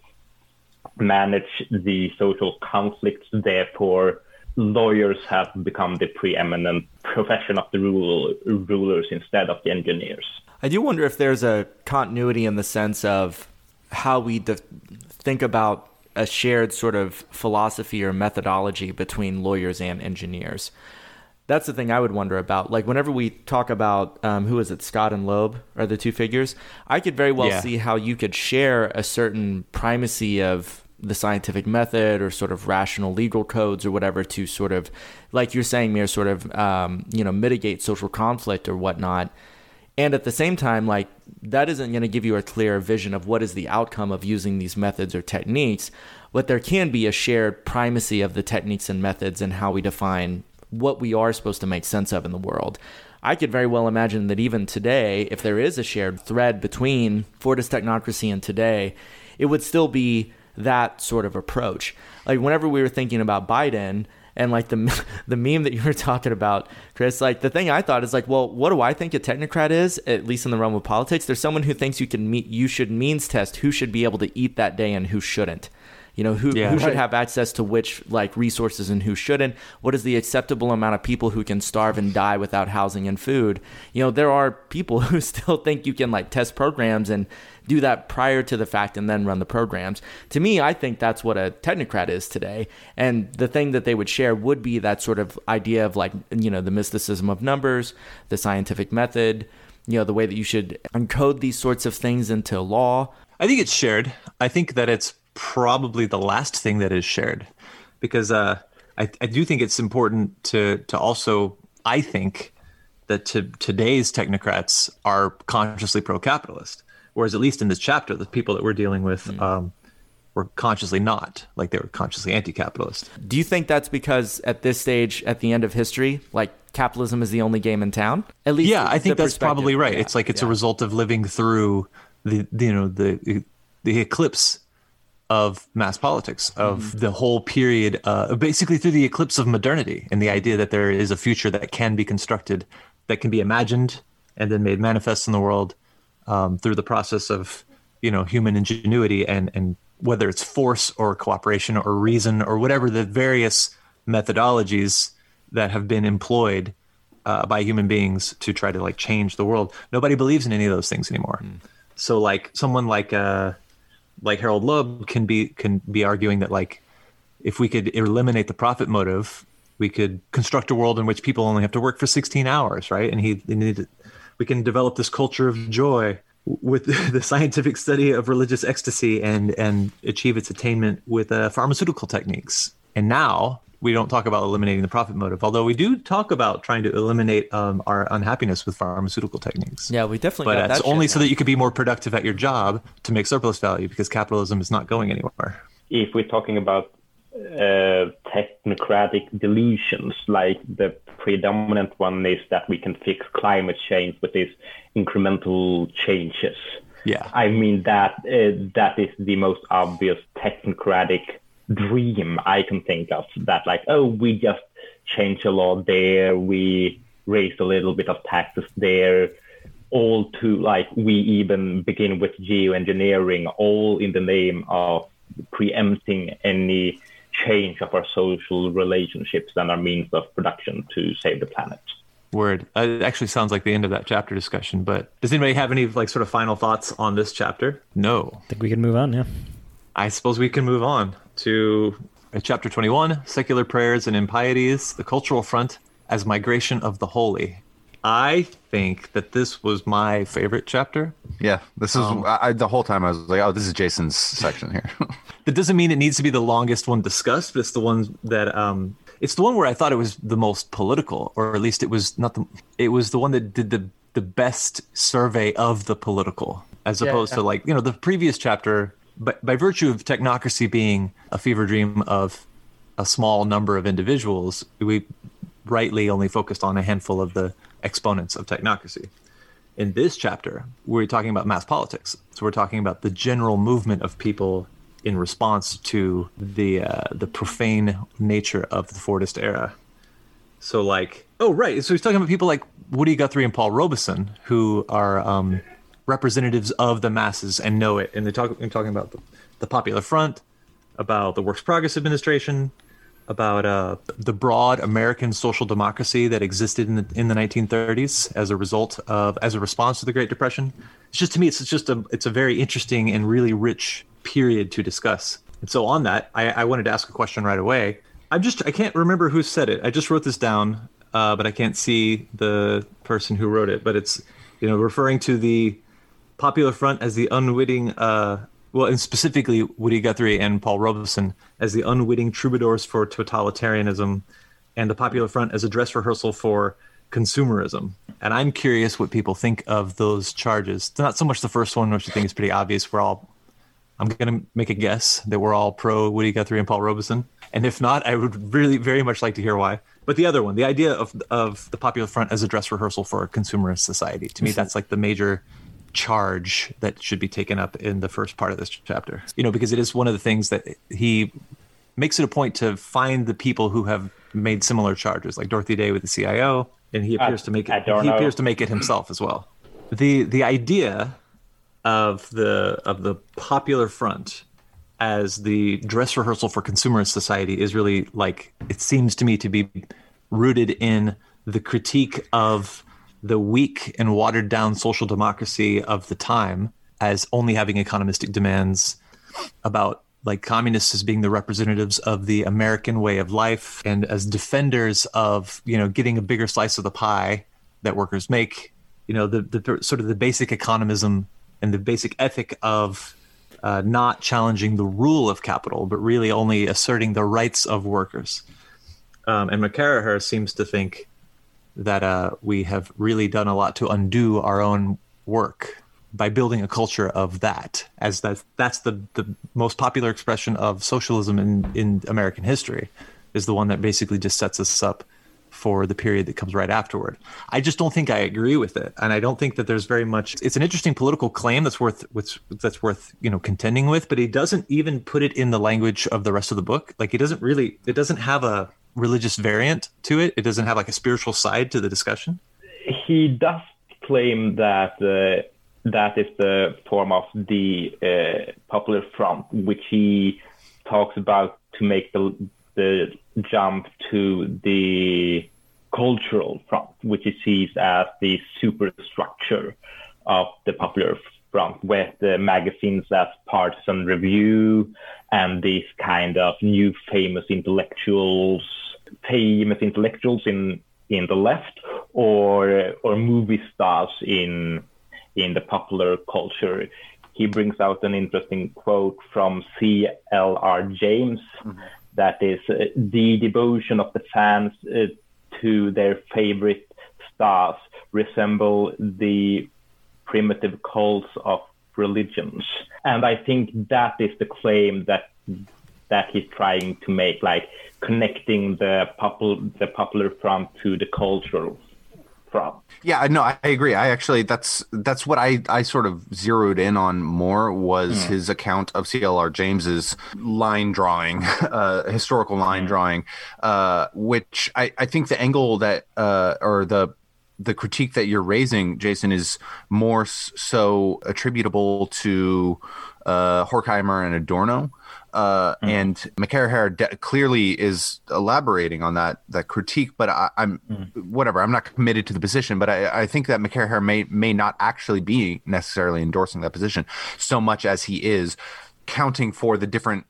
manage the social conflicts. Therefore, lawyers have become the preeminent profession of the rule, rulers instead of the engineers. I do wonder if there's a continuity in the sense of how we de- think about a shared sort of philosophy or methodology between lawyers and engineers. That's the thing I would wonder about. Like whenever we talk about, um, who is it, Scott and Loeb are the two figures, I could very well yeah. see how you could share a certain primacy of the scientific method or sort of rational legal codes or whatever to sort of, like you're saying, Mir, sort of, um, you know, mitigate social conflict or whatnot. And at the same time, like that isn't going to give you a clear vision of what is the outcome of using these methods or techniques, but there can be a shared primacy of the techniques and methods and how we define what we are supposed to make sense of in the world. I could very well imagine that even today, if there is a shared thread between Fordist technocracy and today, it would still be that sort of approach. Like whenever we were thinking about Biden and like the the meme that you were talking about, Chris, like the thing I thought is like, well, what do I think a technocrat is, at least in the realm of politics? There's someone who thinks you can meet, you should means test who should be able to eat that day and who shouldn't. You know, who, yeah, who should right. have access to which like resources and who shouldn't? What is the acceptable amount of people who can starve and die without housing and food? You know, there are people who still think you can like test programs and do that prior to the fact and then run the programs. To me, I think that's what a technocrat is today. And the thing that they would share would be that sort of idea of like, you know, the mysticism of numbers, the scientific method, you know, the way that you should encode these sorts of things into law. I think it's shared. I think that it's probably the last thing that is shared, because uh, I, I do think it's important to to also, I think that to, today's technocrats are consciously pro-capitalist, whereas at least in this chapter, the people that we're dealing with mm. um, were consciously not, like they were consciously anti-capitalist. Do you think that's because at this stage, at the end of history, like capitalism is the only game in town? At least, yeah, I think that's probably right. Yeah, it's like it's yeah. a result of living through the, the you know the the eclipse of mass politics, of mm-hmm. the whole period, uh, basically through the eclipse of modernity and the idea that there is a future that can be constructed, that can be imagined and then made manifest in the world um, through the process of, you know, human ingenuity and, and whether it's force or cooperation or reason or whatever the various methodologies that have been employed uh, by human beings to try to like change the world. Nobody believes in any of those things anymore. Mm. So like someone like, uh, like Harold Loeb can be can be arguing that like if we could eliminate the profit motive we could construct a world in which people only have to work for sixteen hours, right? And he, he needed, we can develop this culture of joy with the scientific study of religious ecstasy and and achieve its attainment with uh, pharmaceutical techniques. And now we don't talk about eliminating the profit motive, although we do talk about trying to eliminate um, our unhappiness with pharmaceutical techniques. Yeah, we definitely but got that's that only shit so now. that you could be more productive at your job to make surplus value, because capitalism is not going anywhere. If we're talking about uh, technocratic delusions, like the predominant one is that we can fix climate change with these incremental changes. Yeah. I mean, that uh, that is the most obvious technocratic dream I can think of, that like, oh, we just change a law there, we raise a little bit of taxes there, all to like, we even begin with geoengineering, all in the name of preempting any change of our social relationships and our means of production to save the planet. Word. Uh, it actually sounds like the end of that chapter discussion, but does anybody have any like sort of final thoughts on this chapter? No. I think we can move on, yeah. I suppose we can move on to uh, chapter twenty-one, Secular Prayers and Impieties, the Cultural Front as Migration of the Holy. I think that this was my favorite chapter. Yeah, this is Um, I, the whole time I was like, oh, this is Jason's section here. That doesn't mean it needs to be the longest one discussed, but it's the one that um, it's the one where I thought it was the most political, or at least it was not the. It was the one that did the the best survey of the political, as Yeah, opposed yeah. to like you know the previous chapter. But by virtue of technocracy being a fever dream of a small number of individuals, we rightly only focused on a handful of the exponents of technocracy. In this chapter, we're talking about mass politics. So we're talking about the general movement of people in response to the uh, the profane nature of the Fordist era. So like, oh, right. So he's talking about people like Woody Guthrie and Paul Robeson, who are um, representatives of the masses and know it. And they're, talk- they're talking about the, the Popular Front, about the Works Progress Administration, about uh, the broad American social democracy that existed in the, in the nineteen thirties as a result of, as a response to the Great Depression. It's just, to me, it's, it's just a, it's a very interesting and really rich period to discuss. And so on that, I, I wanted to ask a question right away. I'm just, I can't remember who said it. I just wrote this down, uh, but I can't see the person who wrote it. But it's, you know, referring to the Popular Front as the unwitting, uh, well, and specifically Woody Guthrie and Paul Robeson as the unwitting troubadours for totalitarianism, and the Popular Front as a dress rehearsal for consumerism. And I'm curious what people think of those charges. It's not so much the first one, which I think is pretty obvious. We're all, I'm going to make a guess that we're all pro Woody Guthrie and Paul Robeson. And if not, I would really very much like to hear why. But the other one, the idea of of the Popular Front as a dress rehearsal for a consumerist society, to me, that's like the major charge that should be taken up in the first part of this chapter. You know, because it is one of the things that he makes it a point to find the people who have made similar charges, like Dorothy Day with the C I O, and he appears I- to make I it. don't He know. appears to make it himself as well. The the idea of the of the Popular Front as the dress rehearsal for consumerist society is really, like, it seems to me to be rooted in the critique of the weak and watered down social democracy of the time as only having economistic demands about, like, communists as being the representatives of the American way of life and as defenders of, you know, getting a bigger slice of the pie that workers make, you know, the, the sort of the basic economism and the basic ethic of uh, not challenging the rule of capital, but really only asserting the rights of workers. Um, and McCarraher seems to think that uh, we have really done a lot to undo our own work by building a culture of that, as that that's the, the most popular expression of socialism in, in American history, is the one that basically just sets us up for the period that comes right afterward. I just don't think I agree with it, and I don't think that there's very much. It's an interesting political claim that's worth which, that's worth you know contending with, but he doesn't even put it in the language of the rest of the book. Like, he doesn't really. It doesn't have a religious variant to it. It doesn't have like a spiritual side to the discussion. He does claim that uh, that is the form of the uh, Popular Front, which he talks about to make the the jump to the Cultural Front, which he sees as the superstructure of the Popular Front, with the magazines as Partisan Review and these kind of new famous intellectuals famous intellectuals in in the left, or or movie stars in in the popular culture. He brings out an interesting quote from C L R James, mm-hmm. that is, uh, the devotion of the fans uh, to their favorite stars resemble the primitive cults of religions. And I think that is the claim that that he's trying to make, like connecting the popular the popular front to the cultural front. Yeah, no, I agree. I actually, that's that's what I, I sort of zeroed in on more was mm. his account of C L R James's line drawing, uh, historical line mm. drawing, uh, which I, I think the angle that, uh, or the the critique that you're raising, Jason, is more so attributable to uh, Horkheimer and Adorno. Uh, mm. And McCarraher de- clearly is elaborating on that that critique, but I, I'm mm. whatever. I'm not committed to the position, but I, I think that McCarraher may may not actually be necessarily endorsing that position so much as he is counting for the different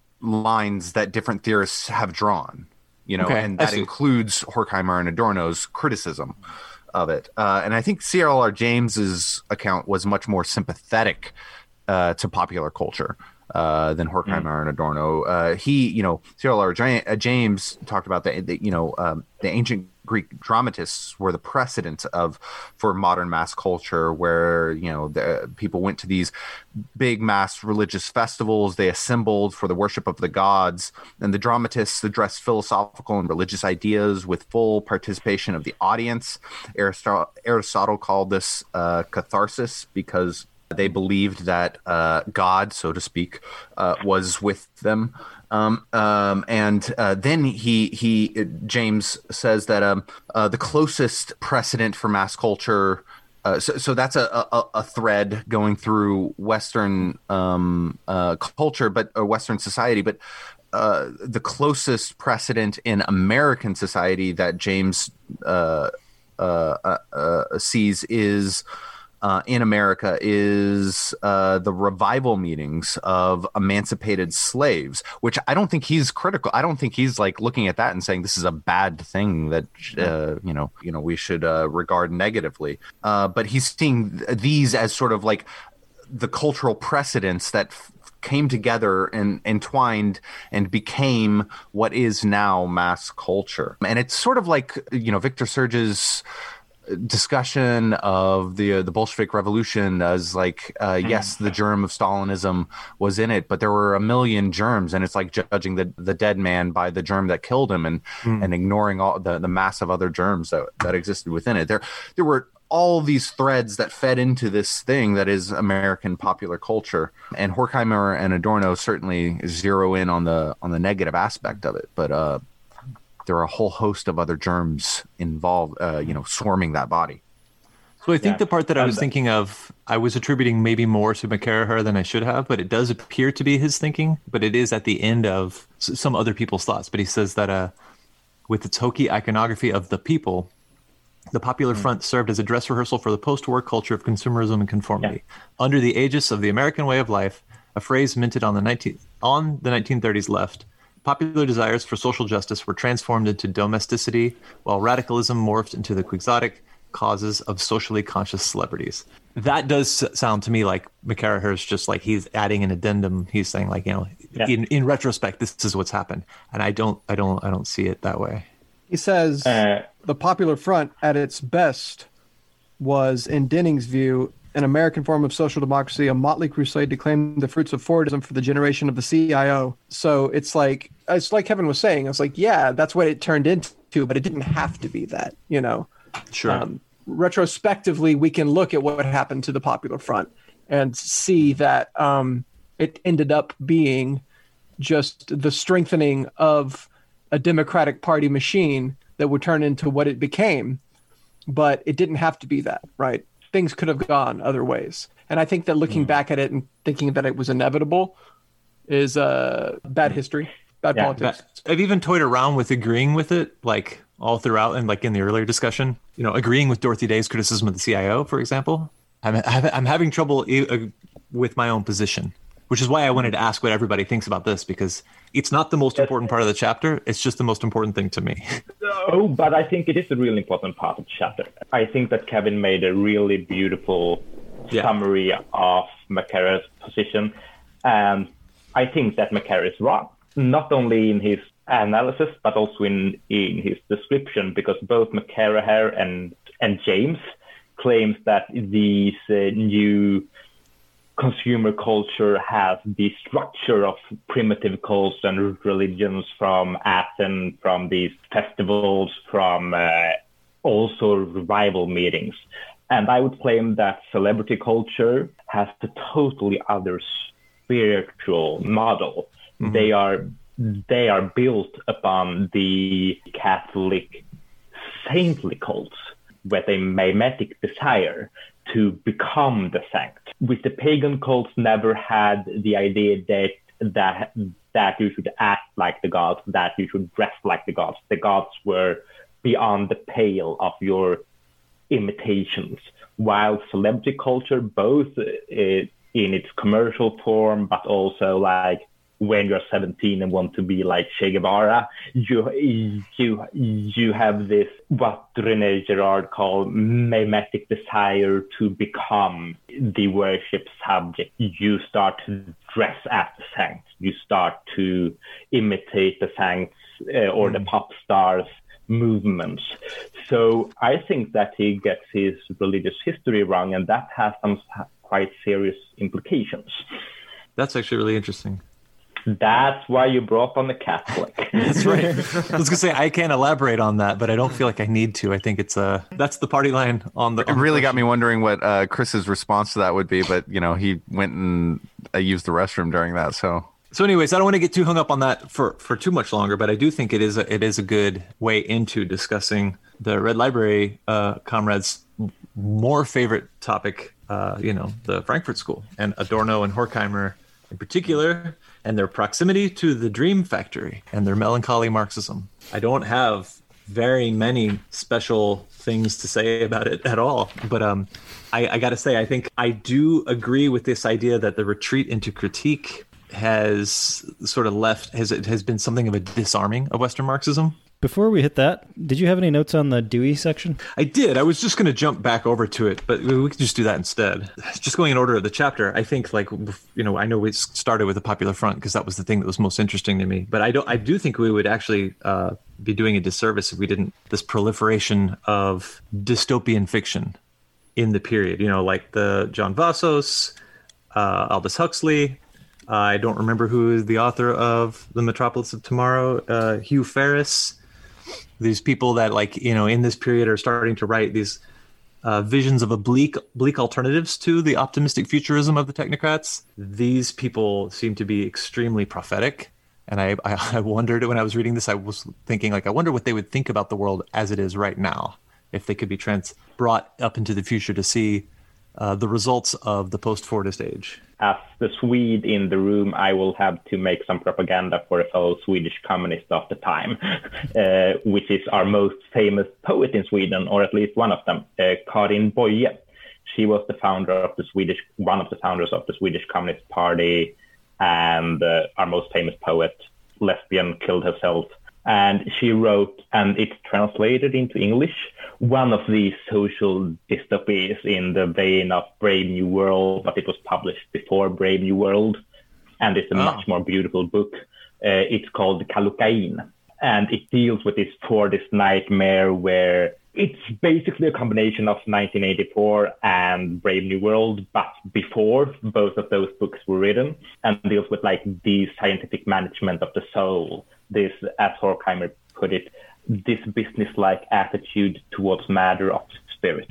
lines that different theorists have drawn. You know, okay, and that includes Horkheimer and Adorno's criticism of it. Uh, and I think C L R James's account was much more sympathetic uh, to popular culture. Uh, than Horkheimer mm. and Adorno. Uh, he, you know, C L R James talked about the, the you know, um, the ancient Greek dramatists were the precedent of for modern mass culture, where you know the, people went to these big mass religious festivals. They assembled for the worship of the gods, and the dramatists addressed philosophical and religious ideas with full participation of the audience. Aristotle, Aristotle called this uh, catharsis because they believed that uh, God, so to speak, uh, was with them. Um, um, and uh, then he he James says that um, uh, the closest precedent for mass culture. Uh, so, so that's a, a, a thread going through Western um, uh, culture, but or Western society. But uh, the closest precedent in American society that James uh, uh, uh, uh, sees is. Uh, in America is uh, the revival meetings of emancipated slaves, which I don't think he's critical. I don't think he's like looking at that and saying this is a bad thing that uh, you know, you know, we should uh, regard negatively. Uh, but he's seeing these as sort of like the cultural precedents that f- came together and entwined and became what is now mass culture. And it's sort of like, you know, Victor Serge's discussion of the uh, the Bolshevik Revolution as like uh, yes, the germ of Stalinism was in it, but there were a million germs, and it's like judging the the dead man by the germ that killed him, and mm. and ignoring all the the mass of other germs that that existed within it. There there were all these threads that fed into this thing that is American popular culture, and Horkheimer and Adorno certainly zero in on the on the negative aspect of it, but uh there are a whole host of other germs involved, uh, you know, swarming that body. So I think yeah. the part that I was thinking of, I was attributing maybe more to McCarraher than I should have, but it does appear to be his thinking, but it is at the end of some other people's thoughts. But he says that uh, with its hokey iconography of the people, the Popular mm-hmm. Front served as a dress rehearsal for the post-war culture of consumerism and conformity. Yeah. Under the aegis of the American way of life, a phrase minted on the nineteen on the nineteen thirties left, popular desires for social justice were transformed into domesticity, while radicalism morphed into the quixotic causes of socially conscious celebrities. That does sound to me like McCarraher's just like he's adding an addendum. He's saying like, you know, yeah. in, in retrospect, this is what's happened. And I don't, I don't, I don't see it that way. He says uh, the Popular Front at its best was, in Denning's view, an American form of social democracy, a motley crusade to claim the fruits of Fordism for the generation of the C I O. So it's like, it's like Kevin was saying, it's like, yeah, that's what it turned into, but it didn't have to be that, you know? Sure. Um, retrospectively, we can look at what happened to the Popular Front and see that um, it ended up being just the strengthening of a Democratic Party machine that would turn into what it became. But it didn't have to be that, right? Things could have gone other ways. And I think that looking mm. back at it and thinking that it was inevitable is uh, bad history, bad yeah, politics. That, I've even toyed around with agreeing with it, like all throughout, and like in the earlier discussion, you know, agreeing with Dorothy Day's criticism of the C I O, for example. I'm I'm having trouble e- uh, with my own position. which is why I wanted to ask what everybody thinks about this, because it's not the most important part of the chapter. It's just the most important thing to me. Oh, but I think it is a really important part of the chapter. I think that Kevin made a really beautiful yeah. summary of McCarra's position. And I think that McCarra is wrong, not only in his analysis, but also in, in his description, because both McCarra here and, and James claims that these uh, new consumer culture has the structure of primitive cults and religions from Athens, from these festivals, from uh, also revival meetings. And I would claim that celebrity culture has a totally other spiritual model. Mm-hmm. They are they are built upon the Catholic saintly cults, where they mimetic desire to become the saint. With the pagan cults, never had the idea that that that you should act like the gods, that you should dress like the gods. The gods were beyond the pale of your imitations. While celebrity culture, both uh, in its commercial form, but also like when you're seventeen and want to be like Che Guevara, you you you have this, what René Girard called mimetic desire to become the worship subject. You start to dress as the saints. You start to imitate the saints uh, or the pop stars movements. So I think that he gets his religious history wrong, and that has some quite serious implications. That's actually really interesting. That's why you brought on the Catholic. That's right. I was going to say, I can't elaborate on that, but I don't feel like I need to. I think it's uh, that's the party line on the... It really got me wondering what uh, Chris's response to that would be, but, you know, he went and uh, used the restroom during that, so... So anyways, I don't want to get too hung up on that for, for too much longer, but I do think it is a, it is a good way into discussing the Red Library uh, comrades' more favorite topic, uh, you know, the Frankfurt School, and Adorno and Horkheimer in particular, and their proximity to the Dream Factory and their melancholy Marxism. I don't have very many special things to say about it at all, but um, I, I got to say, I think I do agree with this idea that the retreat into critique has sort of left, has it has been something of a disarming of Western Marxism. Before we hit that, did you have any notes on the Dewey section? I did. I was just going to jump back over to it, but we could just do that instead. Just going in order of the chapter, I think, like, you know, I know we started with the Popular Front because that was the thing that was most interesting to me. But I don't. I do think we would actually uh, be doing a disservice if we didn't. This proliferation of dystopian fiction in the period, you know, like the John Vassos, uh, Aldous Huxley. Uh, I don't remember who is the author of The Metropolis of Tomorrow. Uh, Hugh Ferris. These people that, like, you know, in this period are starting to write these uh, visions of oblique, bleak alternatives to the optimistic futurism of the technocrats. These people seem to be extremely prophetic. And I, I, I wondered when I was reading this, I was thinking, like, I wonder what they would think about the world as it is right now, if they could be trans brought up into the future to see uh, the results of the post-Fordist age. As the Swede in the room, I will have to make some propaganda for a fellow Swedish communist of the time, uh, which is our most famous poet in Sweden, or at least one of them, uh, Karin Boye. She was the founder of the Swedish, one of the founders of the Swedish Communist Party, and uh, our most famous poet, lesbian, killed herself. And she wrote, and it's translated into English, one of these social dystopias in the vein of Brave New World, but it was published before Brave New World. And it's a oh. much more beautiful book. Uh, it's called Kallocain. And it deals with this Fordist nightmare where it's basically a combination of nineteen eighty-four and Brave New World, but before both of those books were written, and deals with like the scientific management of the soul. This, as Horkheimer put it, this business-like attitude towards matter of spirit.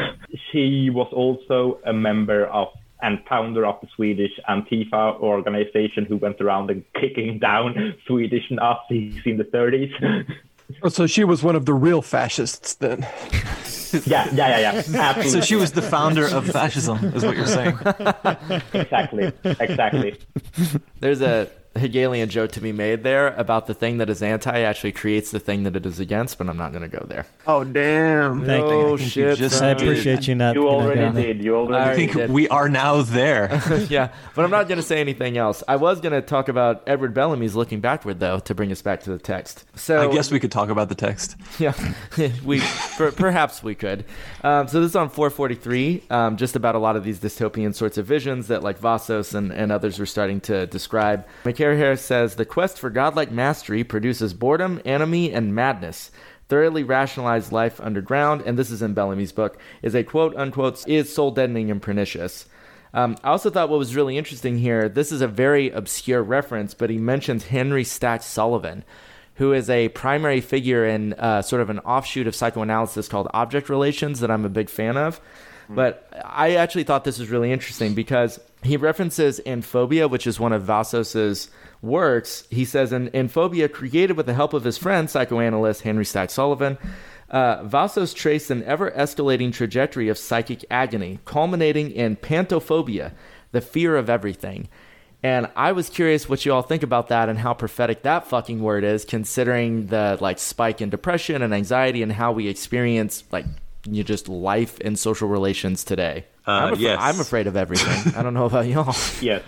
She was also a member of and founder of the Swedish Antifa organization who went around and kicking down Swedish Nazis in the thirties. Oh, so she was one of the real fascists then. Yeah, yeah, yeah, yeah. Absolutely. So she was the founder of fascism, is what you're saying. Exactly, exactly. There's a Hegelian joke to be made there about the thing that is anti actually creates the thing that it is against, but I'm not going to go there. Oh, damn. Thank you. Oh, I think you shit. just I son. appreciate you not. You know, already going there. did. You already I I think did. we are now there. Yeah, but I'm not going to say anything else. I was going to talk about Edward Bellamy's Looking Backward, though, to bring us back to the text. So I guess we could talk about the text. Yeah, we per, perhaps we could. Um, so this is on four forty-three, um, just about a lot of these dystopian sorts of visions that like Vassos and, and others were starting to describe. McCarraher says, the quest for godlike mastery produces boredom, enemy, and madness. Thoroughly rationalized life underground, and this is in Bellamy's book, is a quote-unquote, is soul-deadening and pernicious. Um, I also thought what was really interesting here, this is a very obscure reference, but he mentions Henry Stack Sullivan, who is a primary figure in uh, sort of an offshoot of psychoanalysis called object relations that I'm a big fan of. But I actually thought this was really interesting because he references Amphobia, which is one of Vassos's works. He says, in Amphobia, created with the help of his friend, psychoanalyst Henry Stack Sullivan, uh, Vassos traced an ever-escalating trajectory of psychic agony, culminating in pantophobia, the fear of everything. And I was curious what you all think about that and how prophetic that fucking word is, considering the like spike in depression and anxiety and how we experience like you just life and social relations today. Uh, I'm, af- yes. I'm afraid of everything. I don't know about y'all. Yes.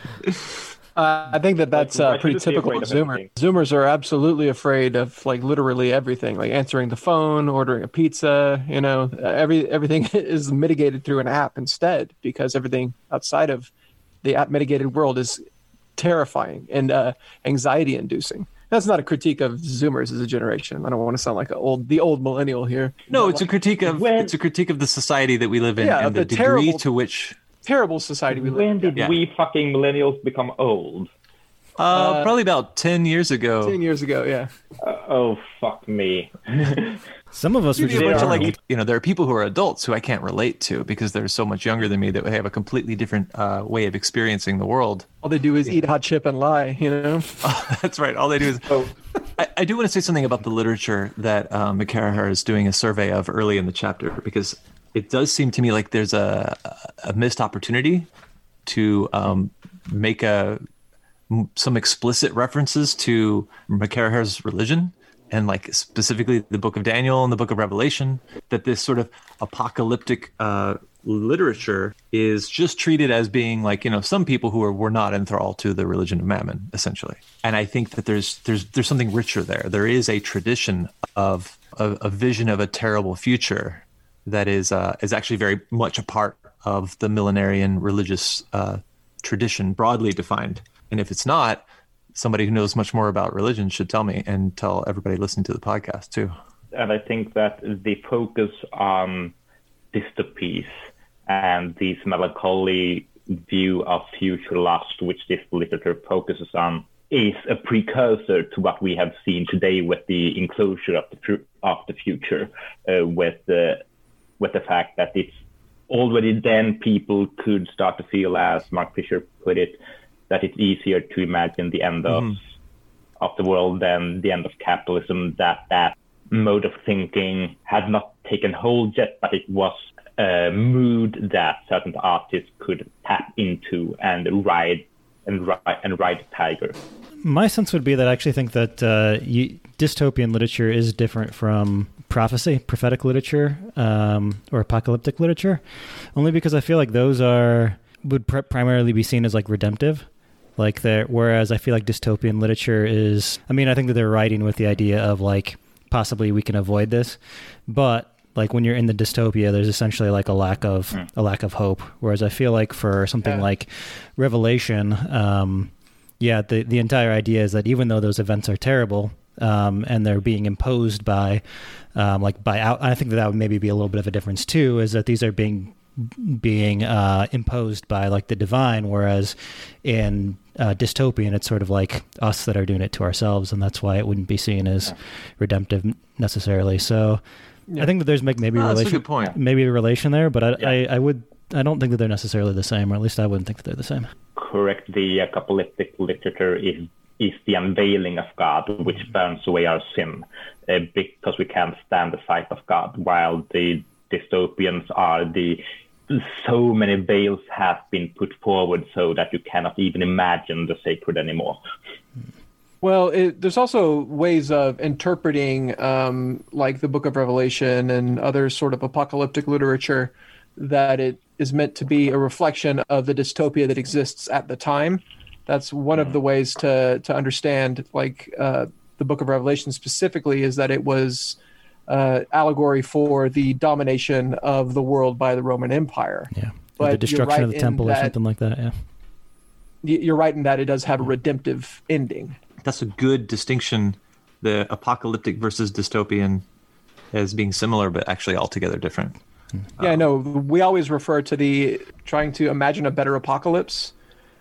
Uh, I think that that's Like, uh, why pretty should it be typical of afraid of Zoomer. everything? Zoomers are absolutely afraid of like literally everything, like answering the phone, ordering a pizza. You know, every everything is mitigated through an app instead, because everything outside of the app mitigated world is terrifying and uh, anxiety inducing. That's not a critique of Zoomers as a generation. I don't want to sound like a old the old millennial here. No, it's a critique of When- it's a critique of the society that we live in Yeah, and the, the degree terrible- to which Terrible society we live When in. did Yeah. we fucking millennials become old? uh, Uh, probably about ten years ago. Ten years ago, yeah. Uh, oh, fuck me. Some of us were Maybe a just bunch of, born. like, you know, there are people who are adults who I can't relate to because they're so much younger than me that have a completely different uh, way of experiencing the world. All they do is eat hot chip and lie, you know? That's right. All they do is. Oh. I, I do want to say something about the literature that um, McCarraher is doing a survey of early in the chapter, because it does seem to me like there's a, a missed opportunity to um, make a some explicit references to McCarraher's religion, and like specifically the Book of Daniel and the Book of Revelation, that this sort of apocalyptic uh, literature is just treated as being like, you know, some people who are were not enthralled to the religion of Mammon, essentially. And I think that there's there's there's something richer there. There is a tradition of a, a vision of a terrible future that is uh, is actually very much a part of the millenarian religious uh, tradition, broadly defined. And if it's not, somebody who knows much more about religion should tell me, and tell everybody listening to the podcast too. And I think that the focus on dystopies and this melancholy view of future lust, which this literature focuses on, is a precursor to what we have seen today with the enclosure of the fu- of the future, uh, with the with the fact that it's already then people could start to feel, as Mark Fisher put it, that it's easier to imagine the end of mm-hmm. of the world than the end of capitalism, that that mode of thinking had not taken hold yet, but it was a mood that certain artists could tap into and ride and ride and ride the tiger. My sense would be that I actually think that uh, you, dystopian literature is different from prophecy, prophetic literature, um, or apocalyptic literature, only because I feel like those are would pr- primarily be seen as like redemptive. Like there, whereas I feel like dystopian literature is, I mean, I think that they're writing with the idea of like, possibly we can avoid this, but like when you're in the dystopia, there's essentially like a lack of, mm. a lack of hope. Whereas I feel like for something yeah. like Revelation, um, yeah, the, the entire idea is that even though those events are terrible, um, and they're being imposed by, um, like by out, I think that that would maybe be a little bit of a difference too, is that these are being being uh, imposed by like the divine, whereas in uh, dystopian, it's sort of like us that are doing it to ourselves, and that's why it wouldn't be seen as redemptive necessarily. So yeah. I think that there's maybe maybe oh, relation, that's a good point. maybe a relation there, but I, yeah. I, I would I don't think that they're necessarily the same, or at least I wouldn't think that they're the same. Correct. The apocalyptic literature is is the unveiling of God, which burns away our sin, uh, because we can't stand the sight of God, while the dystopians are the so many veils have been put forward so that you cannot even imagine the sacred anymore. Well, it, there's also ways of interpreting, um, like the Book of Revelation and other sort of apocalyptic literature, that it is meant to be a reflection of the dystopia that exists at the time. That's one of the ways to to understand, like uh, the Book of Revelation specifically, is that it was uh, allegory for the domination of the world by the Roman Empire. Yeah, but the destruction right of the temple or that, something like that. Yeah, you're right in that it does have a redemptive ending. That's a good distinction. The apocalyptic versus dystopian as being similar, but actually altogether different. Yeah, no, we always refer to the trying to imagine a better apocalypse.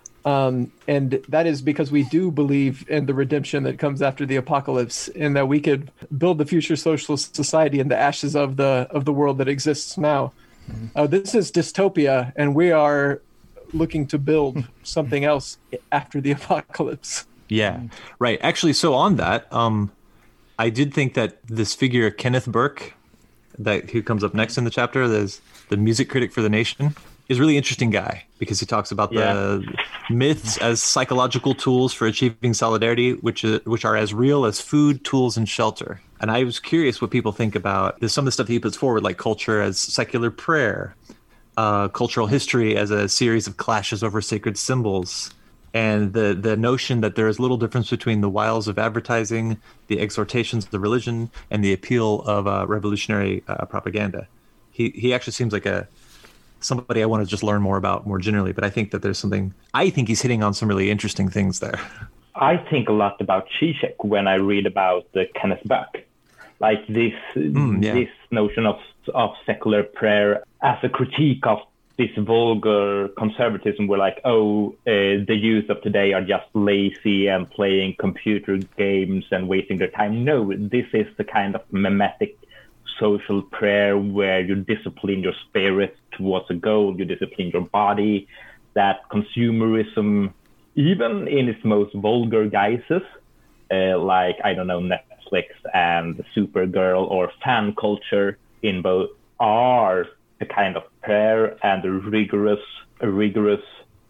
Um, and that is because we do believe in the redemption that comes after the apocalypse, and that we could build the future socialist society in the ashes of the of the world that exists now. Mm-hmm. Uh, this is dystopia, and we are looking to build something else after the apocalypse. Yeah, right. Actually, so on that, um, I did think that this figure, Kenneth Burke, that who comes up next in the chapter, there's the music critic for The Nation, is a really interesting guy because he talks about yeah. the myths as psychological tools for achieving solidarity, which is, which are as real as food, tools, and shelter. And I was curious what people think about there's some of the stuff he puts forward, like culture as secular prayer, uh, cultural history as a series of clashes over sacred symbols, and the the notion that there is little difference between the wiles of advertising, the exhortations of the religion, and the appeal of uh, revolutionary uh, propaganda. He he actually seems like a somebody I want to just learn more about more generally, but I think that there's something, I think he's hitting on some really interesting things there. I think a lot about Zizek when I read about uh, Kenneth Burke. Like this mm, yeah. this notion of of secular prayer as a critique of this vulgar conservatism where like, oh, uh, the youth of today are just lazy and playing computer games and wasting their time. No, this is the kind of mimetic social prayer where you discipline your spirit towards a goal, you discipline your body, that consumerism, even in its most vulgar guises, uh, like, I don't know, Netflix and Supergirl or fan culture in both are a kind of prayer and a rigorous, a rigorous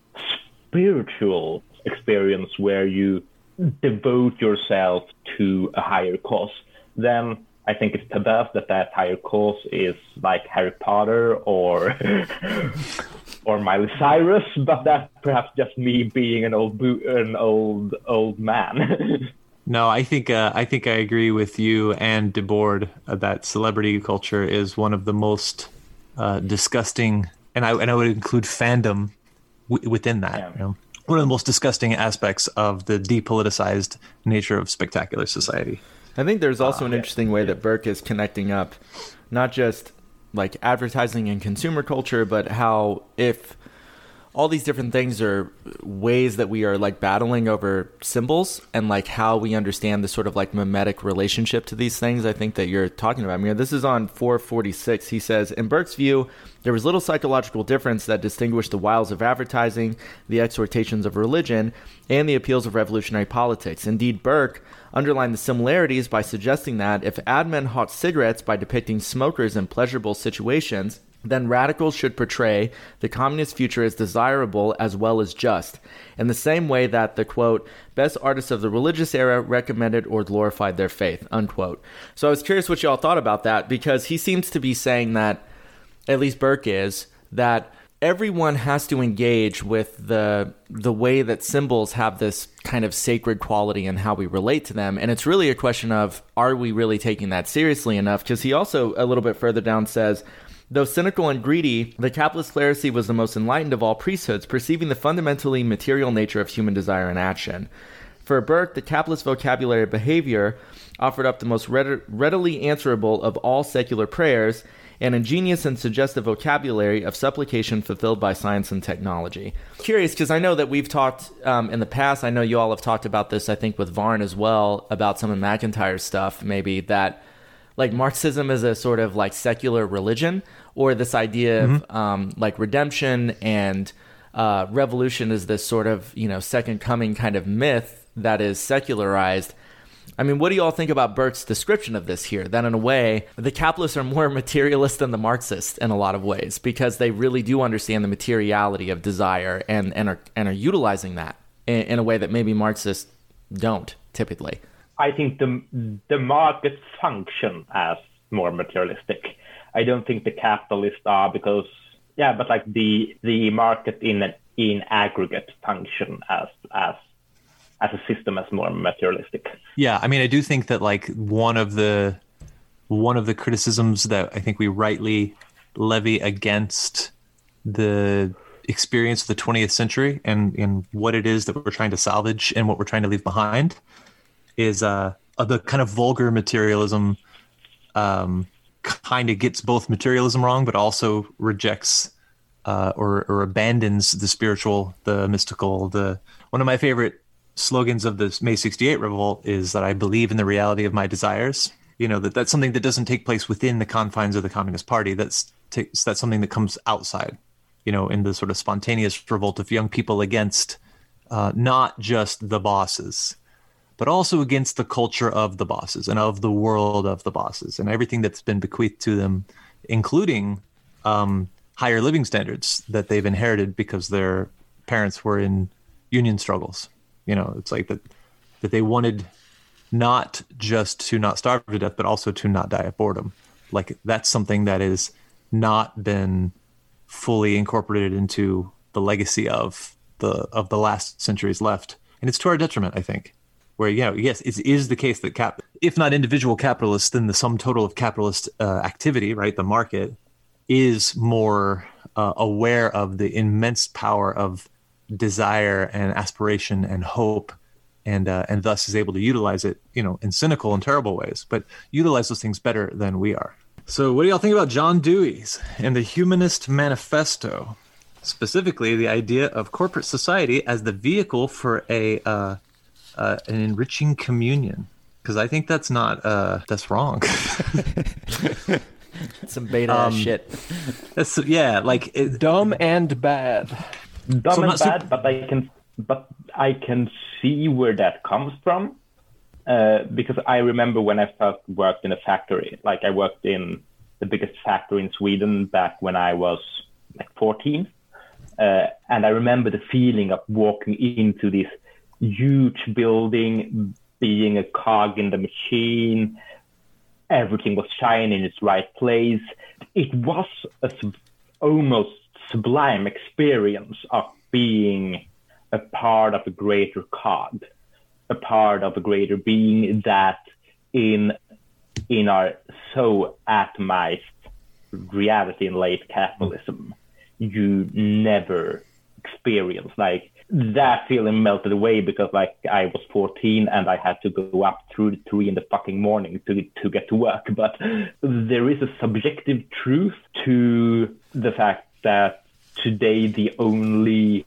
spiritual experience where you devote yourself to a higher cause. Then I think it's perverse that that higher cause is like Harry Potter or or Miley Cyrus, but that's perhaps just me being an old bo- an old old man. No, I think uh, I think I agree with you and Debord uh, that celebrity culture is one of the most uh, disgusting, and I and I would include fandom w- within that. Yeah. You know? One of the most disgusting aspects of the depoliticized nature of spectacular society. I think there's also uh, an yeah. interesting way that Burke is connecting up not just like advertising and consumer culture, but how if all these different things are ways that we are like battling over symbols and like how we understand the sort of like mimetic relationship to these things, I think that you're talking about. I mean, this is on four forty-six. He says, in Burke's view, there was little psychological difference that distinguished the wiles of advertising, the exhortations of religion, and the appeals of revolutionary politics. Indeed, Burke underlined the similarities by suggesting that if ad men hawked cigarettes by depicting smokers in pleasurable situations, then radicals should portray the communist future as desirable as well as just, in the same way that the, quote, best artists of the religious era recommended or glorified their faith, unquote. So I was curious what y'all thought about that, because he seems to be saying that, at least Burke is, that everyone has to engage with the the way that symbols have this kind of sacred quality and how we relate to them. And it's really a question of, are we really taking that seriously enough? Because he also, a little bit further down, says, though cynical and greedy, the capitalist clerisy was the most enlightened of all priesthoods, perceiving the fundamentally material nature of human desire and action. For Burke, the capitalist vocabulary of behavior offered up the most readily answerable of all secular prayers, an ingenious and suggestive vocabulary of supplication fulfilled by science and technology. Curious, because I know that we've talked um, in the past, I know you all have talked about this, I think, with Varn as well, about some of McIntyre's stuff, maybe, that like Marxism is a sort of like secular religion, or this idea mm-hmm. of um, like redemption and uh, revolution is this sort of, you know, second coming kind of myth that is secularized. I mean, what do you all think about Burke's description of this here? That in a way, the capitalists are more materialist than the Marxists in a lot of ways, because they really do understand the materiality of desire and, and, are, and are utilizing that in, in a way that maybe Marxists don't typically. I think the the market function as more materialistic. I don't think the capitalists are, because yeah, but like the the market in an in aggregate function as as as a system as more materialistic. Yeah, I mean, I do think that like one of the one of the criticisms that I think we rightly levy against the experience of the twentieth century and, and what it is that we're trying to salvage and what we're trying to leave behind is uh, the kind of vulgar materialism um, kind of gets both materialism wrong, but also rejects uh, or, or abandons the spiritual, the mystical. The one of my favorite slogans of this May sixty-eight revolt is that I believe in the reality of my desires. You know, that that's something that doesn't take place within the confines of the Communist Party. That's t- that's something that comes outside, you know, in the sort of spontaneous revolt of young people against uh, not just the bosses, but also against the culture of the bosses and of the world of the bosses and everything that's been bequeathed to them, including um, higher living standards that they've inherited because their parents were in union struggles. You know, it's like that, that they wanted not just to not starve to death, but also to not die of boredom. Like that's something that has not been fully incorporated into the legacy of the of the last centuries left. And it's to our detriment, I think. Where, you know, yes, it is the case that cap, if not individual capitalists, then the sum total of capitalist uh, activity, right, the market, is more uh, aware of the immense power of desire and aspiration and hope, and uh, and thus is able to utilize it, you know, in cynical and terrible ways, but utilize those things better than we are. So what do y'all think about John Dewey's and the Humanist Manifesto, specifically the idea of corporate society as the vehicle for a uh, Uh, an enriching communion? Because I think that's not uh, that's wrong. Some beta um, shit. That's yeah, like it, Dumb and bad. Dumb So and not so- bad, but I can but I can see where that comes from, uh, because I remember when I first worked in a factory. Like I worked in the biggest factory in Sweden back when I was like fourteen, uh, and I remember the feeling of walking into this huge building, being a cog in the machine. Everything was shining in its right place. It was a sub- almost sublime experience of being a part of a greater cog, a part of a greater being that in in our so atomized reality in late capitalism, you never experience. Like, that feeling melted away because like I was fourteen and I had to go up through three in the fucking morning to to get to work. But there is a subjective truth to the fact that today the only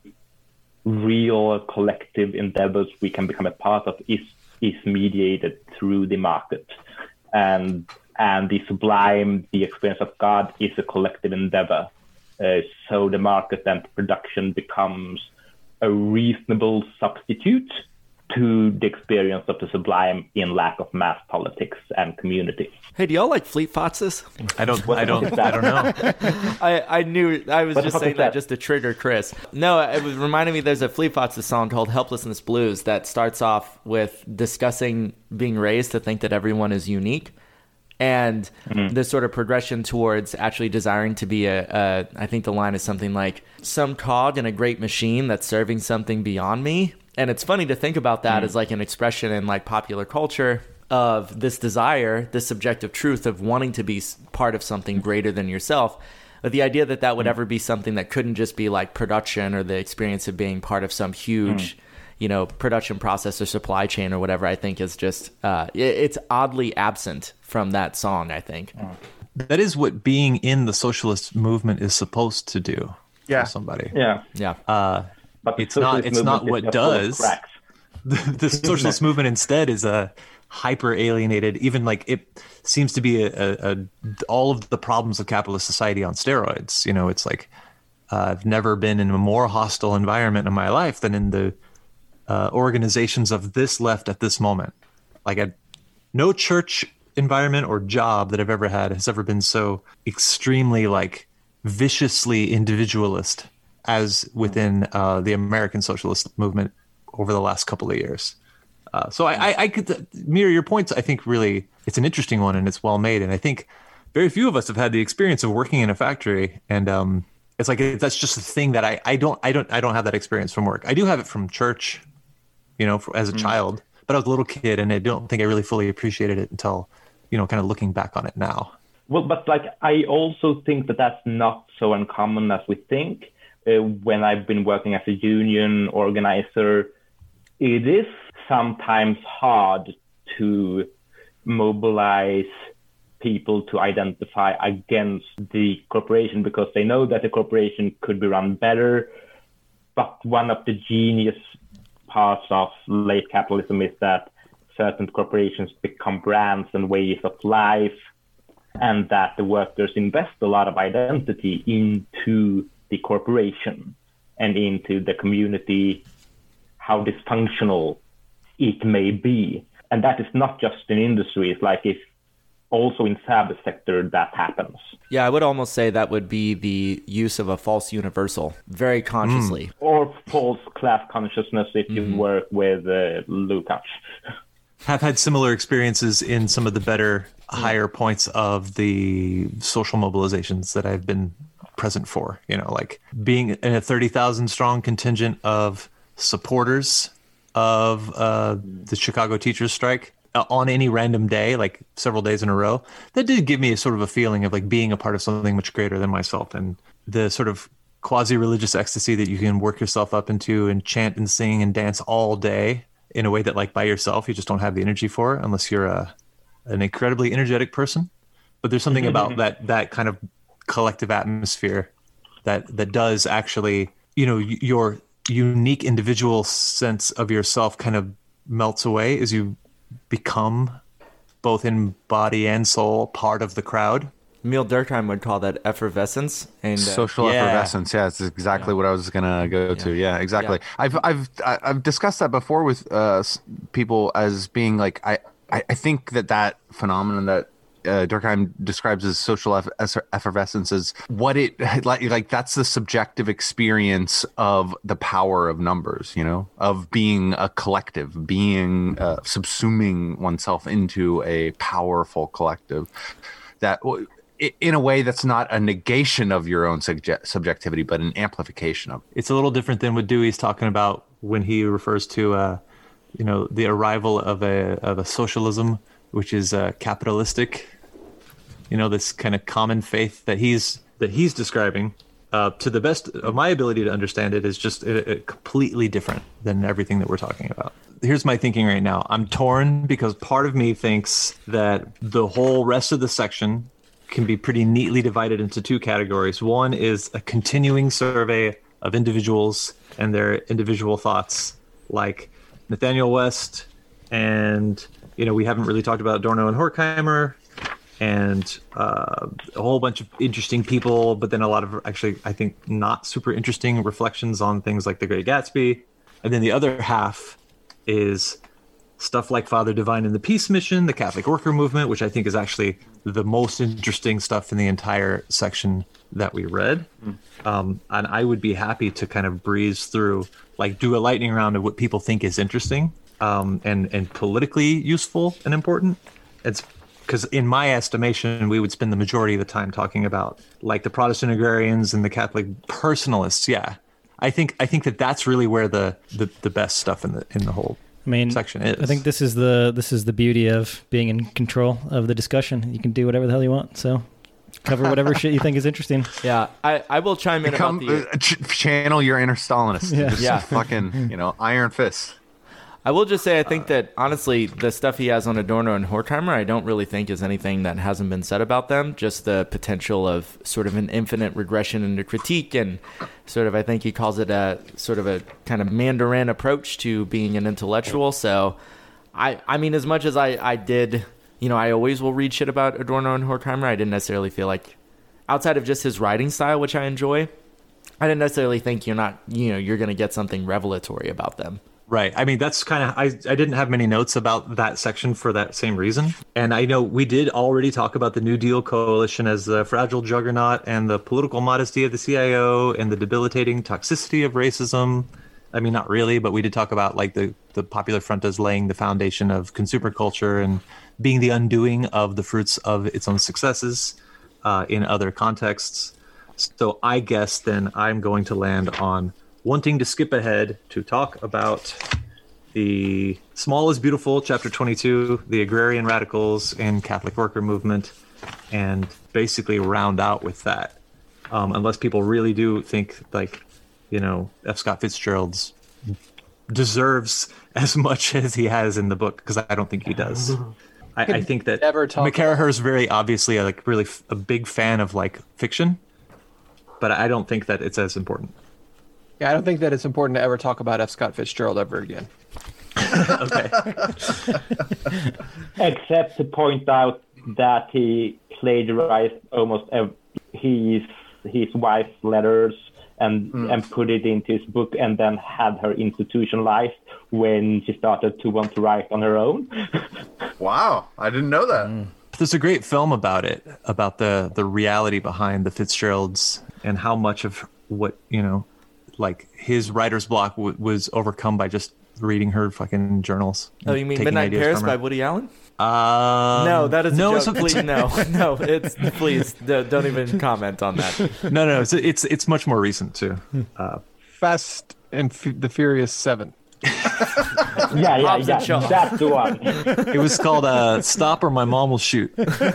real collective endeavors we can become a part of is is mediated through the market, and and the sublime, the experience of God, is a collective endeavor. Uh, so the market and production becomes a reasonable substitute to the experience of the sublime in lack of mass politics and community. Hey, do y'all like Fleet Foxes? I don't, I don't, I don't know. I, I knew I was What the just fuck saying is that? that? just to trigger Chris. No, it was reminding me there's a Fleet Foxes song called Helplessness Blues that starts off with discussing being raised to think that everyone is unique. And mm-hmm. the sort of progression towards actually desiring to be a, a, I think the line is something like, some cog in a great machine that's serving something beyond me. And it's funny to think about that mm-hmm. as like an expression in like popular culture of this desire, this subjective truth of wanting to be part of something greater than yourself. But the idea that that would mm-hmm. ever be something that couldn't just be like production or the experience of being part of some huge... Mm-hmm. you know, production process or supply chain or whatever, I think is just, uh, it, it's oddly absent from that song, I think. That is what being in the socialist movement is supposed to do yeah. for somebody. Yeah. Yeah. Uh, but it's not, it's not what does. The, the socialist movement instead is a hyper alienated, even like it seems to be a, a, a all of the problems of capitalist society on steroids. You know, it's like, uh, I've never been in a more hostile environment in my life than in the, Uh, organizations of this left at this moment. like a no church environment or job that I've ever had has ever been so extremely like viciously individualist as within uh, the American socialist movement over the last couple of years. Uh, so I, I, I could mirror your points. I think really it's an interesting one and it's well made. And I think very few of us have had the experience of working in a factory. And um, it's like that's just a thing that I, I don't I don't I don't have that experience from work. I do have it from church, you know, for, as a mm. child. But I was a little kid, and I don't think I really fully appreciated it until, you know, kind of looking back on it now. Well, but like I also think that that's not so uncommon as we think. Uh, when I've been working as a union organizer, it is sometimes hard to mobilize people to identify against the corporation because they know that the corporation could be run better. But one of the genius parts of late capitalism is that certain corporations become brands and ways of life, and that the workers invest a lot of identity into the corporation and into the community, how dysfunctional it may be. And that is not just in industry. It's like if also in service sector that happens. Yeah, I would almost say that would be the use of a false universal, very consciously. Mm. Or false class consciousness if mm. you work with uh, Lukács. Have had similar experiences in some of the better, mm. higher points of the social mobilizations that I've been present for. You know, like being in a thirty thousand strong contingent of supporters of uh, the Chicago teachers strike uh, on any random day, like several days in a row. That did give me a sort of a feeling of like being a part of something much greater than myself, and the sort of quasi-religious ecstasy that you can work yourself up into and chant and sing and dance all day in a way that like by yourself you just don't have the energy for unless you're a an incredibly energetic person. But there's something about that that kind of collective atmosphere that that does actually, you know, your unique individual sense of yourself kind of melts away as you become both in body and soul part of the crowd. Emil Durkheim would call that effervescence and uh, social yeah. effervescence. Yeah, it's exactly yeah. what I was gonna go yeah. to. Yeah, exactly. Yeah. I've I've I've discussed that before with uh, people as being like I I think that that phenomenon that uh, Durkheim describes as social eff- effervescence is what it like like that's the subjective experience of the power of numbers, you know, of being a collective, being uh, subsuming oneself into a powerful collective that in a way that's not a negation of your own subje- subjectivity, but an amplification of it. It's a little different than what Dewey's talking about when he refers to uh, you know, the arrival of a of a socialism which is uh, capitalistic, you know, this kind of common faith that he's that he's describing, uh, to the best of my ability to understand it, is just a, a completely different than everything that we're talking about. Here's my thinking right now. I'm torn because part of me thinks that the whole rest of the section can be pretty neatly divided into two categories. One is a continuing survey of individuals and their individual thoughts, like Nathaniel West, and you know, we haven't really talked about Adorno and Horkheimer, and uh, a whole bunch of interesting people, but then a lot of actually, I think, not super interesting reflections on things like The Great Gatsby. And then the other half is stuff like Father Divine and the Peace Mission, the Catholic Worker Movement, which I think is actually the most interesting stuff in the entire section that we read. Mm. Um, and I would be happy to kind of breeze through, like do a lightning round of what people think is interesting um, and, and politically useful and important. It's because in my estimation, we would spend the majority of the time talking about like the Protestant agrarians and the Catholic personalists. Yeah, I think I think that that's really where the, the, the best stuff in the in the whole I mean, section is. I think this is the this is the beauty of being in control of the discussion. You can do whatever the hell you want. So cover whatever shit you think is interesting. Yeah, I, I will chime in Become, about the... Uh, ch- channel your inner Stalinist. Yeah. Just yeah. fucking, you know, iron fist. I will just say I think that, honestly, the stuff he has on Adorno and Horkheimer, I don't really think is anything that hasn't been said about them. Just the potential of sort of an infinite regression into critique, and sort of, I think he calls it a sort of a kind of Mandarin approach to being an intellectual. So, I I mean, as much as I, I did, you know, I always will read shit about Adorno and Horkheimer, I didn't necessarily feel like, outside of just his writing style, which I enjoy, I didn't necessarily think you're not, you know, you're going to get something revelatory about them. Right. I mean, that's kind of, I, I didn't have many notes about that section for that same reason. And I know we did already talk about the New Deal coalition as the fragile juggernaut and the political modesty of the C I O and the debilitating toxicity of racism. I mean, not really, but we did talk about like the, the Popular Front as laying the foundation of consumer culture and being the undoing of the fruits of its own successes uh, in other contexts. So I guess then I'm going to land on wanting to skip ahead to talk about the Small is Beautiful, Chapter twenty-two, the Agrarian Radicals and Catholic Worker Movement, and basically round out with that. Um, unless people really do think, like, you know, F. Scott Fitzgerald's deserves as much as he has in the book, because I don't think he does. I, I think that McCarraher is very obviously a, like really f- a big fan of like fiction, but I don't think that it's as important. Yeah, I don't think that it's important to ever talk about F. Scott Fitzgerald ever again. Okay. Except to point out that he plagiarized almost ev- his his wife's letters and mm. and put it into his book, and then had her institutionalized when she started to want to write on her own. Wow, I didn't know that. Mm. There's a great film about it, about the the reality behind the Fitzgeralds and how much of what, you know, like his writer's block w- was overcome by just reading her fucking journals. Oh, you mean Midnight in Paris by Woody Allen? Um, no, that is no, a joke. Please, no, no. It's please don't even comment on that. No, no, it's it's it's much more recent too. Uh, Fast and F- the Furious Seven. yeah, yeah, yeah. That's the one. It was called uh, "Stop or My Mom Will Shoot."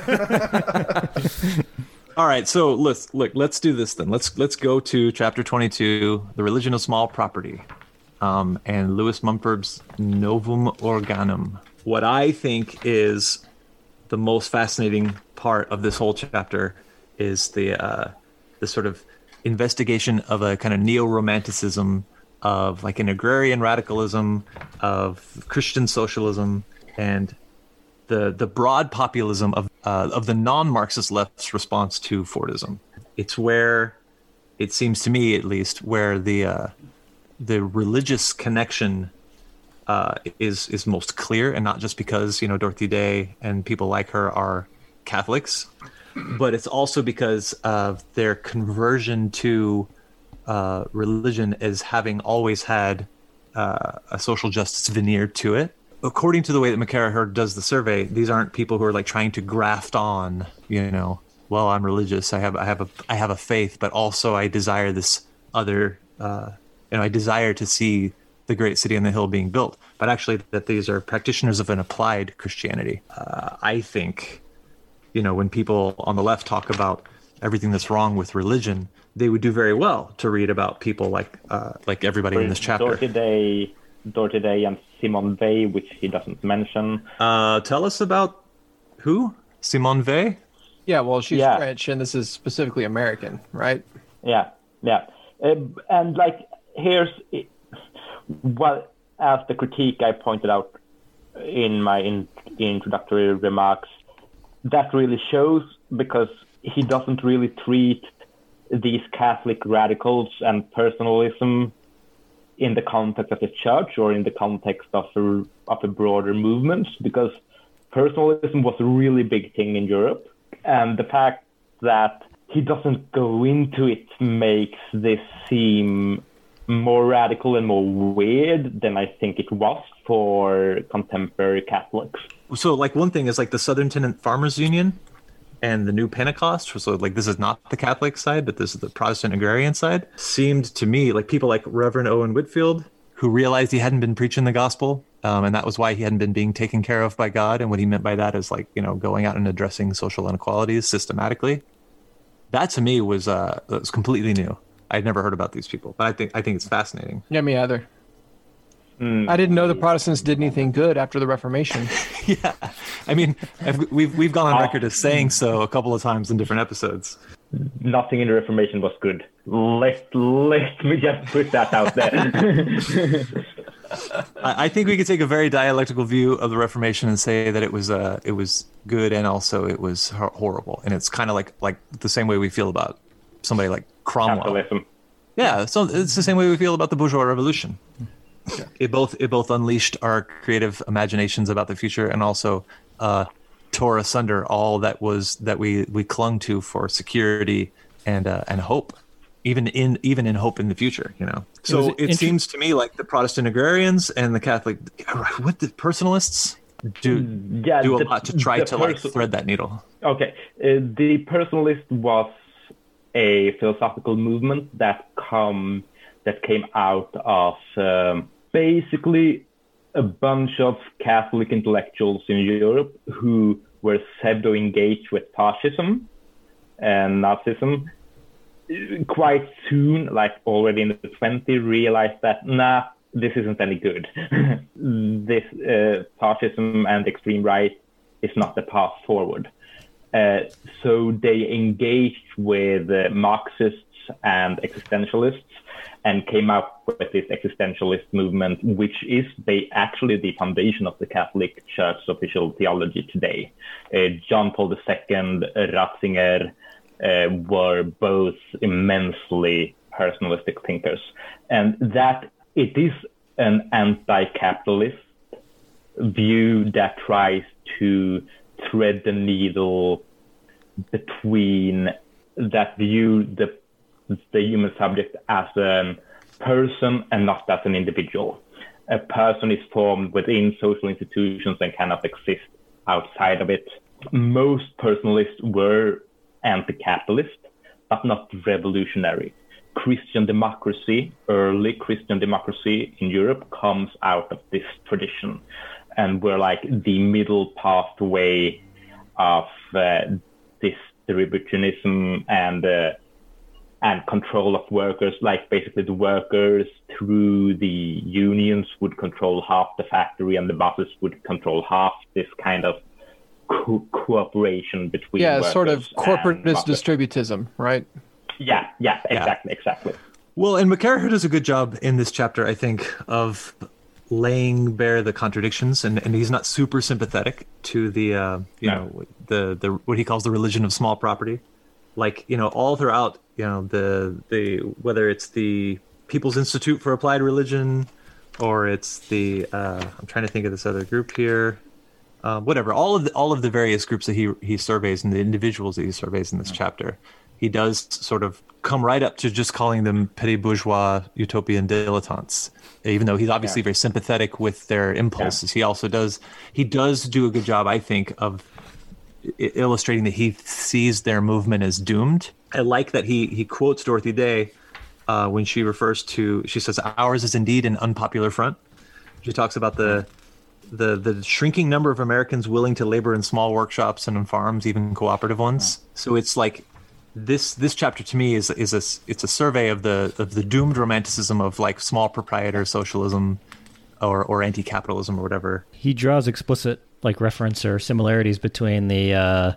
All right, so let's look. Let's do this then. Let's let's go to chapter twenty-two, the religion of small property, um, and Lewis Mumford's Novum Organum. What I think is the most fascinating part of this whole chapter is the uh, the sort of investigation of a kind of neo-romanticism of like an agrarian radicalism, of Christian socialism, and the the broad populism of uh, of the non-Marxist left's response to Fordism. It's where, it seems to me at least, where the uh, the religious connection uh, is is most clear, and not just because, you know, Dorothy Day and people like her are Catholics, but it's also because of their conversion to uh, religion as having always had uh, a social justice veneer to it. According to the way that McCarraher does the survey, these aren't people who are like trying to graft on, you know, well, I'm religious, I have I have a I have a faith, but also I desire this other, uh, you know, I desire to see the great city on the hill being built. But actually, that these are practitioners of an applied Christianity. Uh, I think, you know, when people on the left talk about everything that's wrong with religion, they would do very well to read about people like uh, like everybody in this chapter. Dorothy Day, Dorothy Day and Simone Weil, which he doesn't mention. Uh, tell us about who? Simone Weil? Yeah, well, she's yeah. French, and this is specifically American, right? Yeah, yeah. Uh, and, like, here's... Well, as the critique I pointed out in my in, introductory remarks, that really shows, because he doesn't really treat these Catholic radicals and personalism in the context of the church or in the context of a, of a broader movement, because personalism was a really big thing in Europe. And the fact that he doesn't go into it makes this seem more radical and more weird than I think it was for contemporary Catholics. So, like, one thing is, like, the Southern Tenant Farmers Union and the New Pentecost, so, like, this is not the Catholic side, but this is the Protestant agrarian side, seemed to me like people like Reverend Owen Whitfield, who realized he hadn't been preaching the gospel, um, and that was why he hadn't been being taken care of by God, and what he meant by that is, like, you know, going out and addressing social inequalities systematically. That, to me, was, uh, was completely new. I'd never heard about these people, but I think I think it's fascinating. Yeah, me either. Mm. I didn't know the Protestants did anything good after the Reformation. Yeah, I mean, I've, we've we've gone on record as saying so a couple of times in different episodes. Nothing in the Reformation was good. Let let me just put that out there. I, I think we could take a very dialectical view of the Reformation and say that it was uh it was good and also it was hor- horrible, and it's kind of like like the same way we feel about somebody like Cromwell. Capitalism. Yeah, so it's the same way we feel about the bourgeois revolution. it both it both unleashed our creative imaginations about the future and also uh, tore asunder all that was that we we clung to for security and uh, and hope, even in even in hope in the future. You know, so it, it seems to me like the Protestant agrarians and the Catholic, what the personalists do yeah, do a the, lot to try to pers- like thread that needle. Okay, uh, the personalist was a philosophical movement that come that came out of um, basically a bunch of Catholic intellectuals in Europe who were pseudo engaged with fascism and Nazism. Quite soon, like already in the twenties, realized that nah, this isn't any good. this uh, fascism and extreme right is not the path forward. Uh, so they engaged with uh, Marxists and existentialists and came up with this existentialist movement, which is they actually the foundation of the Catholic Church's official theology today. Uh, John Paul the Second, Ratzinger uh, were both immensely personalistic thinkers. And that it is an anti-capitalist view that tries to thread the needle between that view the the human subject as a person and not as an individual. A person is formed within social institutions and cannot exist outside of it. Most personalists were anti-capitalist, but not revolutionary. Christian democracy, early Christian democracy in Europe comes out of this tradition, and we're like the middle pathway of uh, distributionism and uh, and control of workers. Like basically the workers through the unions would control half the factory and the bosses would control half. This kind of co- cooperation between yeah, workers sort of corporatist and distributism, right? Yeah, yeah, exactly, yeah. exactly. Well, and McCarraher does a good job in this chapter, I think, of laying bare the contradictions, and, and he's not super sympathetic to the uh, you No. know the the what he calls the religion of small property. Like, you know, all throughout, you know, the the whether it's the People's Institute for Applied Religion, or it's the uh, I'm trying to think of this other group here, uh, whatever. All of the all of the various groups that he he surveys and the individuals that he surveys in this chapter, he does sort of come right up to just calling them petit bourgeois utopian dilettantes. Even though he's obviously Yeah. very sympathetic with their impulses, he also does he does do a good job, I think, of I- illustrating that he sees their movement as doomed. I like that he he quotes Dorothy Day uh, when she refers to, she says, ours is indeed an unpopular front. She talks about the the the shrinking number of Americans willing to labor in small workshops and on farms, even cooperative ones. So it's like this this chapter to me is is a it's a survey of the of the doomed romanticism of like small proprietor socialism or or anti-capitalism or whatever. He draws explicit like reference or similarities between the uh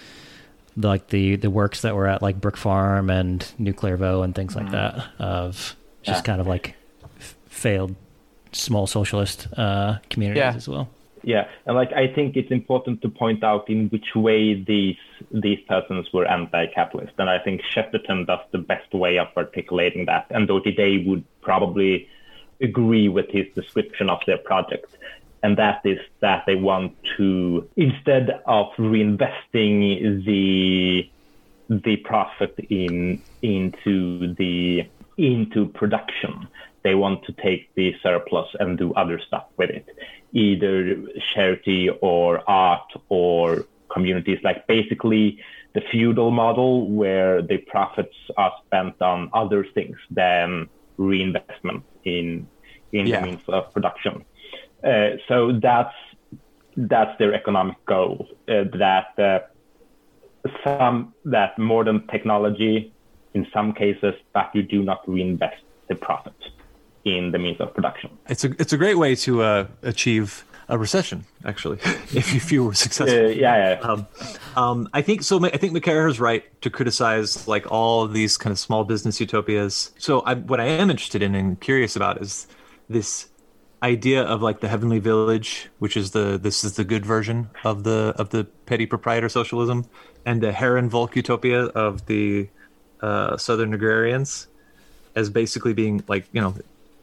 the, like the the works that were at like Brook Farm and New Clairvaux and things like that, of just Yeah. kind of like f- failed small socialist uh communities Yeah. as well. Yeah, and like I think it's important to point out in which way these these persons were anti-capitalist, and I think Chesterton does the best way of articulating that, and Dorothy Day would probably agree with his description of their project, and that is that they want to, instead of reinvesting the the profit in into the into production, they want to take the surplus and do other stuff with it, either charity or art or communities, like basically the feudal model where the profits are spent on other things than reinvestment in in Yeah. the means of production. Uh, so that's that's their economic goal. Uh, that uh, some that modern technology, in some cases, but you do not reinvest the profit in the means of production. It's a it's a great way to uh, achieve a recession, actually, if you if you were Uh, successful. yeah, yeah. Um, um, I think so. I think McCarraher's right to criticize like all of these kind of small business utopias. So I, what I am interested in and curious about is this idea of like the heavenly village, which is the this is the good version of the of the petty proprietor socialism, and the Herrenvolk utopia of the uh, Southern agrarians, as basically being like, you know,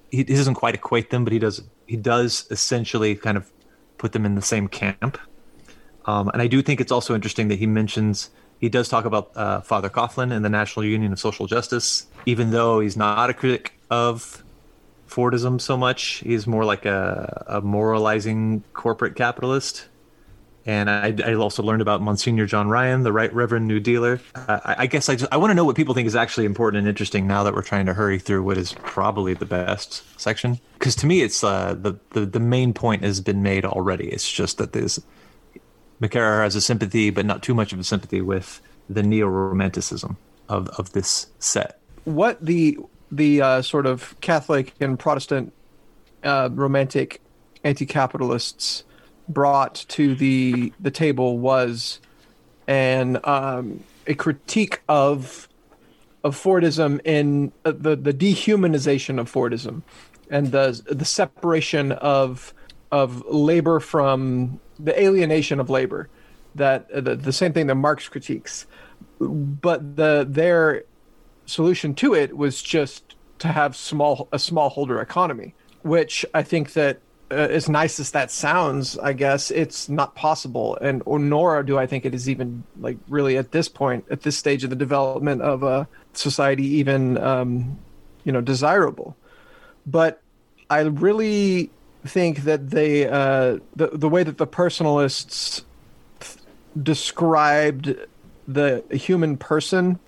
he doesn't quite equate them, but he does he does essentially kind of put them in the same camp. Um, and I do think it's also interesting that he mentions, he does talk about uh, Father Coughlin and the National Union of Social Justice, even though he's not a critic of Fordism so much. He's more like a, a moralizing corporate capitalist. And I, I also learned about Monsignor John Ryan, the Right Reverend New Dealer. Uh, I, I guess I just I want to know what people think is actually important and interesting now that we're trying to hurry through what is probably the best section. Because to me, it's uh, the, the the main point has been made already. It's just that there's McCarraher has a sympathy, but not too much of a sympathy with the neo-romanticism of, of this set. What the the uh, sort of Catholic and Protestant uh, romantic anti-capitalists brought to the the table was an um, a critique of of Fordism in uh, the the dehumanization of Fordism and the the separation of of labor from the alienation of labor, that uh, the, the same thing that Marx critiques, but the their solution to it was just to have small a smallholder economy, which I think that uh, as nice as that sounds, I guess it's not possible, and or nor do I think it is even like really at this point, at this stage of the development of a society, even um, you know desirable. But I really think that they uh, the the way that the personalists th- described the human person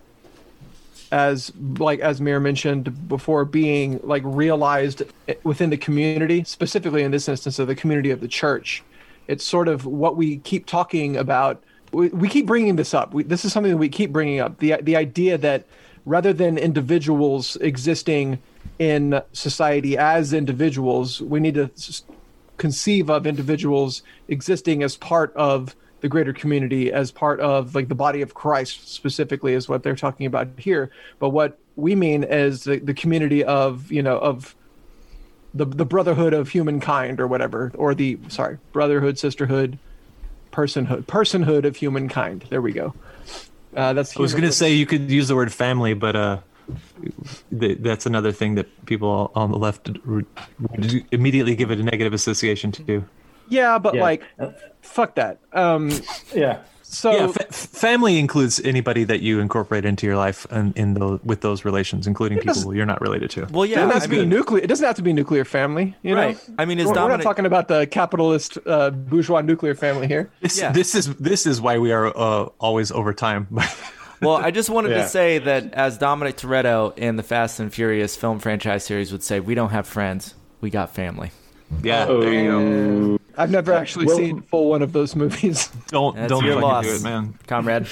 as, like as Mir mentioned before, being like realized within the community, specifically in this instance of the community of the church. It's sort of what we keep talking about. We, we keep bringing this up. We, this is something that we keep bringing up. The the idea that rather than individuals existing in society as individuals, we need to conceive of individuals existing as part of the greater community, as part of like the body of Christ specifically is what they're talking about here. But what we mean is the, the community of, you know, of the the brotherhood of humankind or whatever, or the, sorry, brotherhood, sisterhood, personhood, personhood of humankind. There we go. Uh, that's I was going to say you could use the word family, but uh, th- that's another thing that people on the left would immediately give it a negative association to. Yeah, but Yeah. like, fuck that. Um, Yeah. so Yeah, fa- family includes anybody that you incorporate into your life and in the with those relations, including people doesn't- you're not related to. Well, it yeah, doesn't have I to be mean, nuclear. It doesn't have to be nuclear family. You right. know, I mean, is we're, we're not Dominic talking about the capitalist uh, bourgeois nuclear family here. This, Yeah. this is this is why we are uh, always over time. Well, I just wanted Yeah. to say that as Dominic Toretto in the Fast and Furious film franchise series would say, we don't have friends, we got family. yeah, there you go. I've never actually Well- seen full one of those movies. Don't That's don't your fucking loss, do it, man. comrade.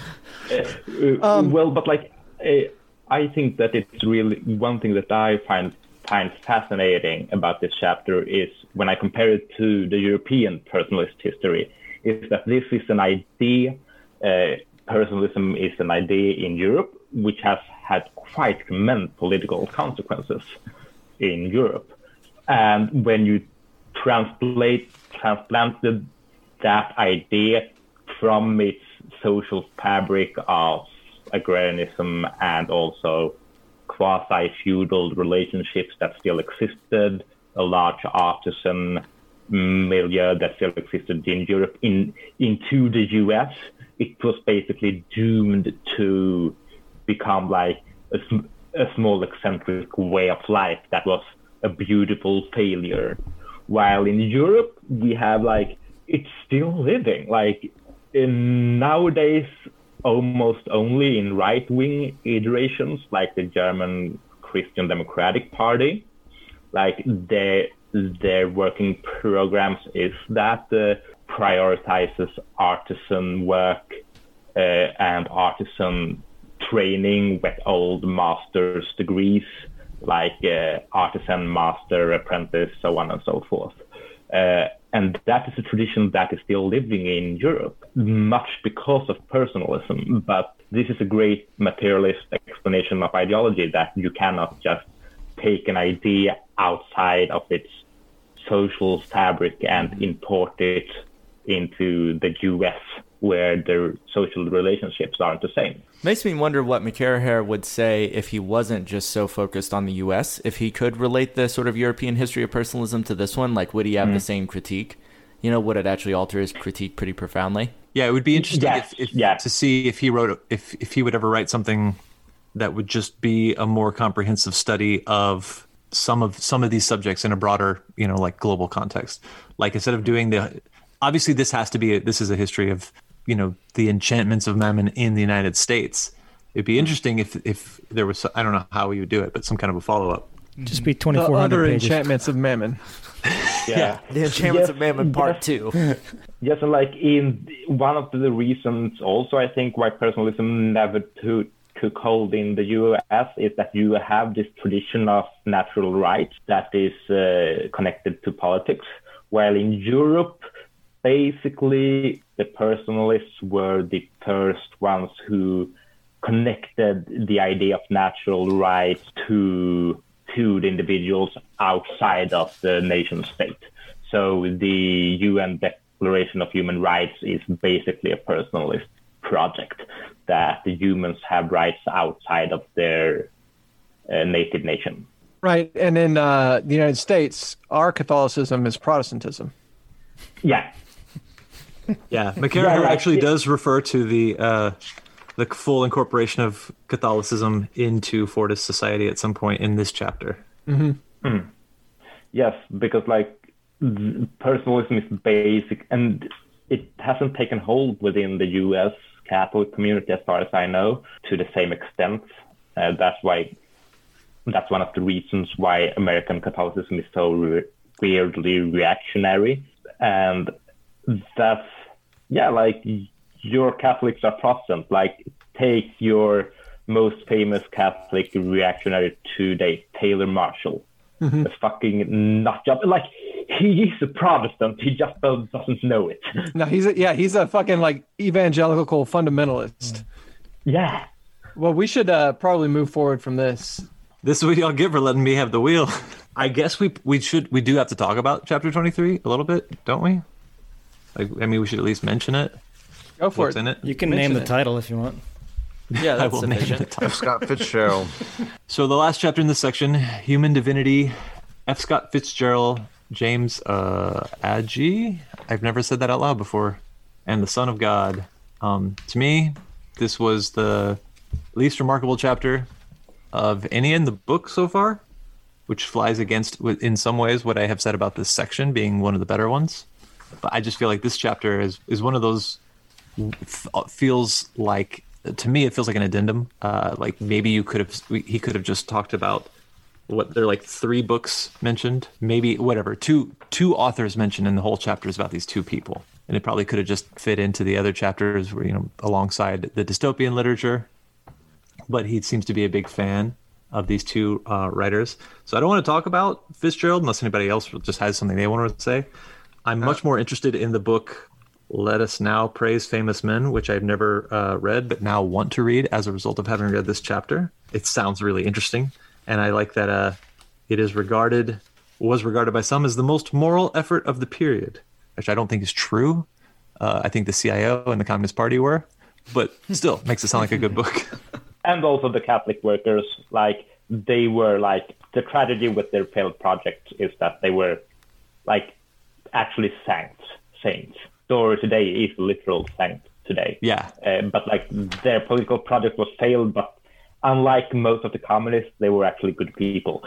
Uh, well, but like, uh, I think that it's really one thing that I find find fascinating about this chapter is when I compare it to the European personalist history, is that this is an idea. Uh, personalism is an idea in Europe which has had quite immense political consequences in Europe, and when you translate transplanted that idea from its social fabric of agrarianism and also quasi-feudal relationships that still existed, a large artisan milieu that still existed in Europe, in into the U S, it was basically doomed to become like a, sm- a small eccentric way of life that was a beautiful failure. While in Europe, we have like, it's still living. Like in nowadays, almost only in right-wing iterations, like the German Christian Democratic Party, like their, their working programs is that uh, prioritizes artisan work uh, and artisan training with old master's degrees, like uh, artisan, master, apprentice, so on and so forth. Uh, and that is a tradition that is still living in Europe, much because of personalism. But this is a great materialist explanation of ideology, that you cannot just take an idea outside of its social fabric and import it into the U S where their social relationships aren't the same. Makes me wonder what McCarraher would say if he wasn't just so focused on the U S. If he could relate the sort of European history of personalism to this one, like would he have mm. the same critique? You know, would it actually alter his critique pretty profoundly? Yeah, it would be interesting yes, if, if, yeah. to see if he wrote if if he would ever write something that would just be a more comprehensive study of some of some of these subjects in a broader, you know, like global context. Like instead of doing the, obviously this has to be a, this is a history of, you know, the enchantments of Mammon in the United States. It'd be interesting if if there was, I don't know how we would do it, but some kind of a follow up. Just be twenty-four hundred The other pages. enchantments of Mammon. Yeah, the enchantments yes, of Mammon Part yes. Two. Yes, and like in one of the reasons also I think why personalism never took took hold in the U S is that you have this tradition of natural rights that is uh, connected to politics, while in Europe, basically the personalists were the first ones who connected the idea of natural rights to to the individuals outside of the nation state. So the U N Declaration of Human Rights is basically a personalist project that the humans have rights outside of their uh, native nation. Right, and in uh, the United States, our Catholicism is Protestantism. Yeah. Yeah, McCarraher Yeah, like actually it- does refer to the uh, the full incorporation of Catholicism into Fortis society at some point in this chapter. Mm-hmm. Mm. Yes, because like th- personalism is basic, and it hasn't taken hold within the U S Catholic community, as far as I know, to the same extent. Uh, that's why that's one of the reasons why American Catholicism is so re- weirdly reactionary, and that's yeah, like your Catholics are Protestant. Like take your most famous Catholic reactionary today, Taylor Marshall. Mm-hmm. A fucking nut job. Like he is a Protestant, he just doesn't know it. No, he's a, yeah, he's a fucking like evangelical fundamentalist. Yeah. Well, we should uh, probably move forward from this. This is what y'all get for letting me have the wheel. I guess we we should we do have to talk about chapter twenty-three a little bit, don't we? Like, I mean, we should at least mention it. Go for What's it. in it? You can Mention name the it. title if you want. Yeah, I that's will name sufficient. the title. F. Scott Fitzgerald. So the last chapter in this section, Human Divinity, F. Scott Fitzgerald, James uh, Agee. I've never said that out loud before. And the Son of God. Um, to me, this was the least remarkable chapter of any in the book so far, which flies against, in some ways, what I have said about this section being one of the better ones. But I just feel like this chapter is, is one of those, f- feels like, to me, it feels like an addendum. Uh, like maybe you could have, he could have just talked about what there are like three books mentioned, maybe whatever, two two authors mentioned in the whole chapter is about these two people, and it probably could have just fit into the other chapters, where, you know, alongside the dystopian literature. But he seems to be a big fan of these two uh, writers, so I don't want to talk about Fitzgerald unless anybody else just has something they want to say. I'm much more interested in the book Let Us Now Praise Famous Men, which I've never uh, read, but now want to read as a result of having read this chapter. It sounds really interesting, and I like that uh, it is regarded, was regarded by some as the most moral effort of the period, which I don't think is true. Uh, I think the C I O and the Communist Party were, but still makes it sound like a good book. And also the Catholic workers, like they were like, the tragedy with their failed project is that they were like actually saints, saints. Or today is literal saint today. Yeah. Uh, but like their political project was failed, but unlike most of the communists, they were actually good people.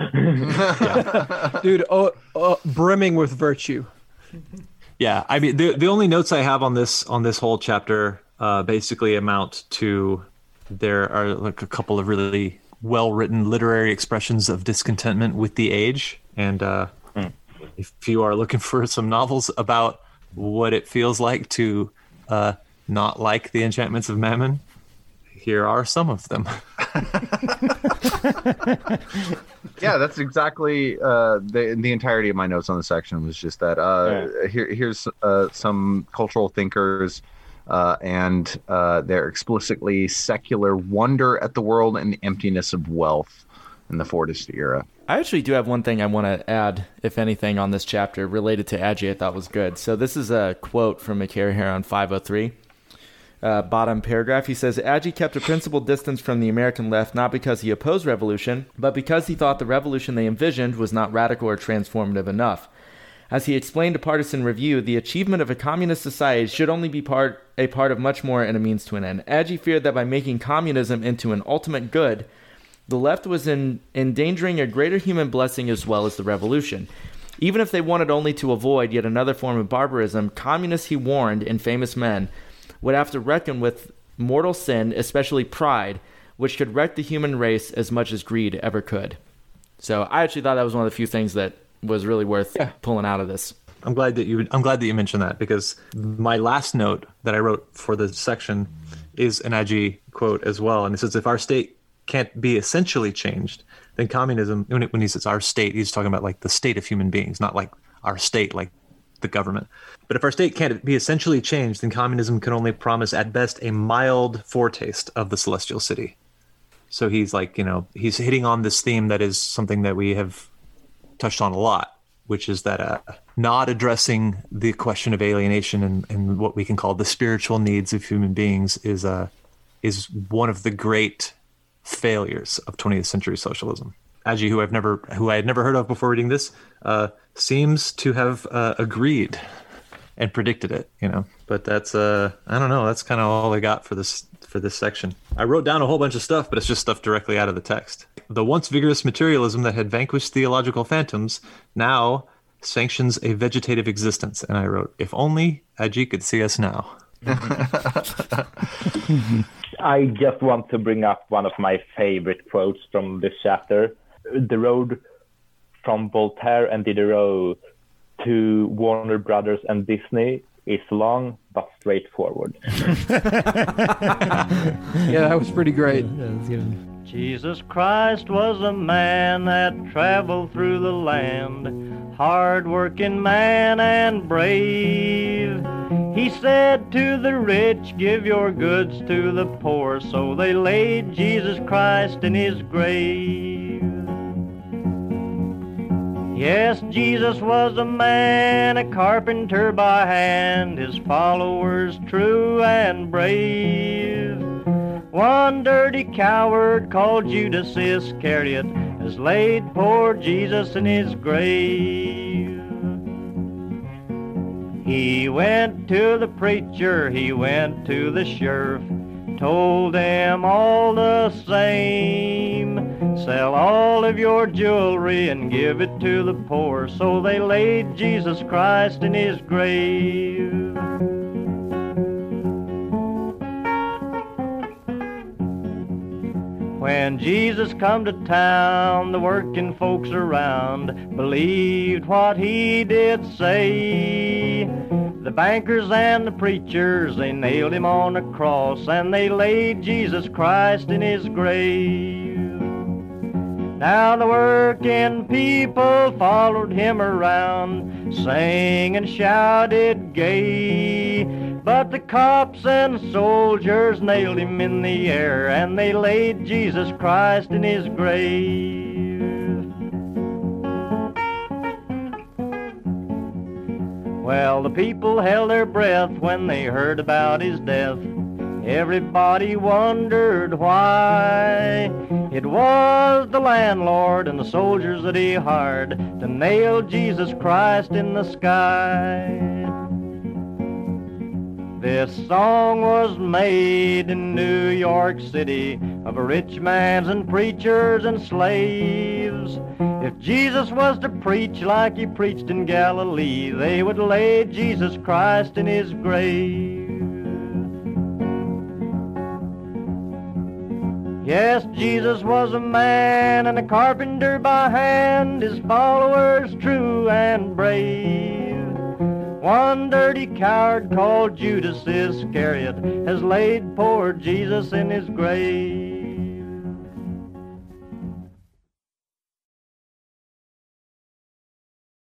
Dude, oh, oh, brimming with virtue. Yeah, I mean, the the only notes I have on this on this whole chapter uh, basically amount to there are like a couple of really well written literary expressions of discontentment with the age, and uh, mm. if you are looking for some novels about what it feels like to uh, not like the enchantments of Mammon, here are some of them. Yeah, that's exactly uh, the the entirety of my notes on the section was just that. Uh, yeah. Here, here's uh, some cultural thinkers, uh, and uh, their explicitly secular wonder at the world and the emptiness of wealth in the Fordist era. I actually do have one thing I want to add, if anything, on this chapter related to Agee I thought was good. So this is a quote from McCarraher on five oh three. uh, bottom paragraph. He says, Agee kept a principled distance from the American left not because he opposed revolution, but because he thought the revolution they envisioned was not radical or transformative enough. As he explained to Partisan Review, the achievement of a communist society should only be part a part of much more and a means to an end. Agee feared that by making communism into an ultimate good, the left was in, endangering a greater human blessing as well as the revolution. Even if they wanted only to avoid yet another form of barbarism, communists, he warned, in Famous Men, would have to reckon with mortal sin, especially pride, which could wreck the human race as much as greed ever could. So I actually thought that was one of the few things that was really worth yeah. pulling out of this. I'm glad that you I'm glad that you mentioned that, because my last note that I wrote for the section is an Agee quote as well, and it says, if our state can't be essentially changed, then communism, when, it, when he says our state, he's talking about like the state of human beings, not like our state, like the government. But if our state can't be essentially changed, then communism can only promise at best a mild foretaste of the celestial city. So he's like, you know, he's hitting on this theme that is something that we have touched on a lot, which is that uh, not addressing the question of alienation and, and what we can call the spiritual needs of human beings is uh, is one of the great failures of twentieth century socialism. Agee, who I've never, who I had never heard of before reading this, uh, seems to have uh, agreed and predicted it. You know, but that's uh, I don't know. That's kind of all I got for this for this section. I wrote down a whole bunch of stuff, but it's just stuff directly out of the text. The once vigorous materialism that had vanquished theological phantoms now sanctions a vegetative existence. And I wrote, if only Agee could see us now. I just want to bring up one of my favorite quotes from this chapter. The road from Voltaire and Diderot to Warner Brothers and Disney is long but straightforward. Yeah, that was pretty great. Jesus Christ was a man that traveled through the land, hard-working man and brave. He said to the rich, give your goods to the poor, so they laid Jesus Christ in his grave. Yes, Jesus was a man, a carpenter by hand, his followers true and brave. One dirty coward called Judas Iscariot has laid poor Jesus in his grave. He went to the preacher, he went to the sheriff, told them all the same, sell all of your jewelry and give it to the poor, so they laid Jesus Christ in his grave. When Jesus come to town, the working folks around believed what he did say. The bankers and the preachers, they nailed him on a cross, and they laid Jesus Christ in his grave. Now the working people followed him around, sang and shouted gay. But the cops and soldiers nailed him in the air, and they laid Jesus Christ in his grave. Well, the people held their breath when they heard about his death. Everybody wondered why. It was the landlord and the soldiers that he hired to nail Jesus Christ in the sky. This song was made in New York City of rich mans and preachers and slaves. If Jesus was to preach like he preached in Galilee, they would lay Jesus Christ in his grave. Yes, Jesus was a man and a carpenter by hand, his followers true and brave. One dirty coward called Judas Iscariot has laid poor Jesus in his grave.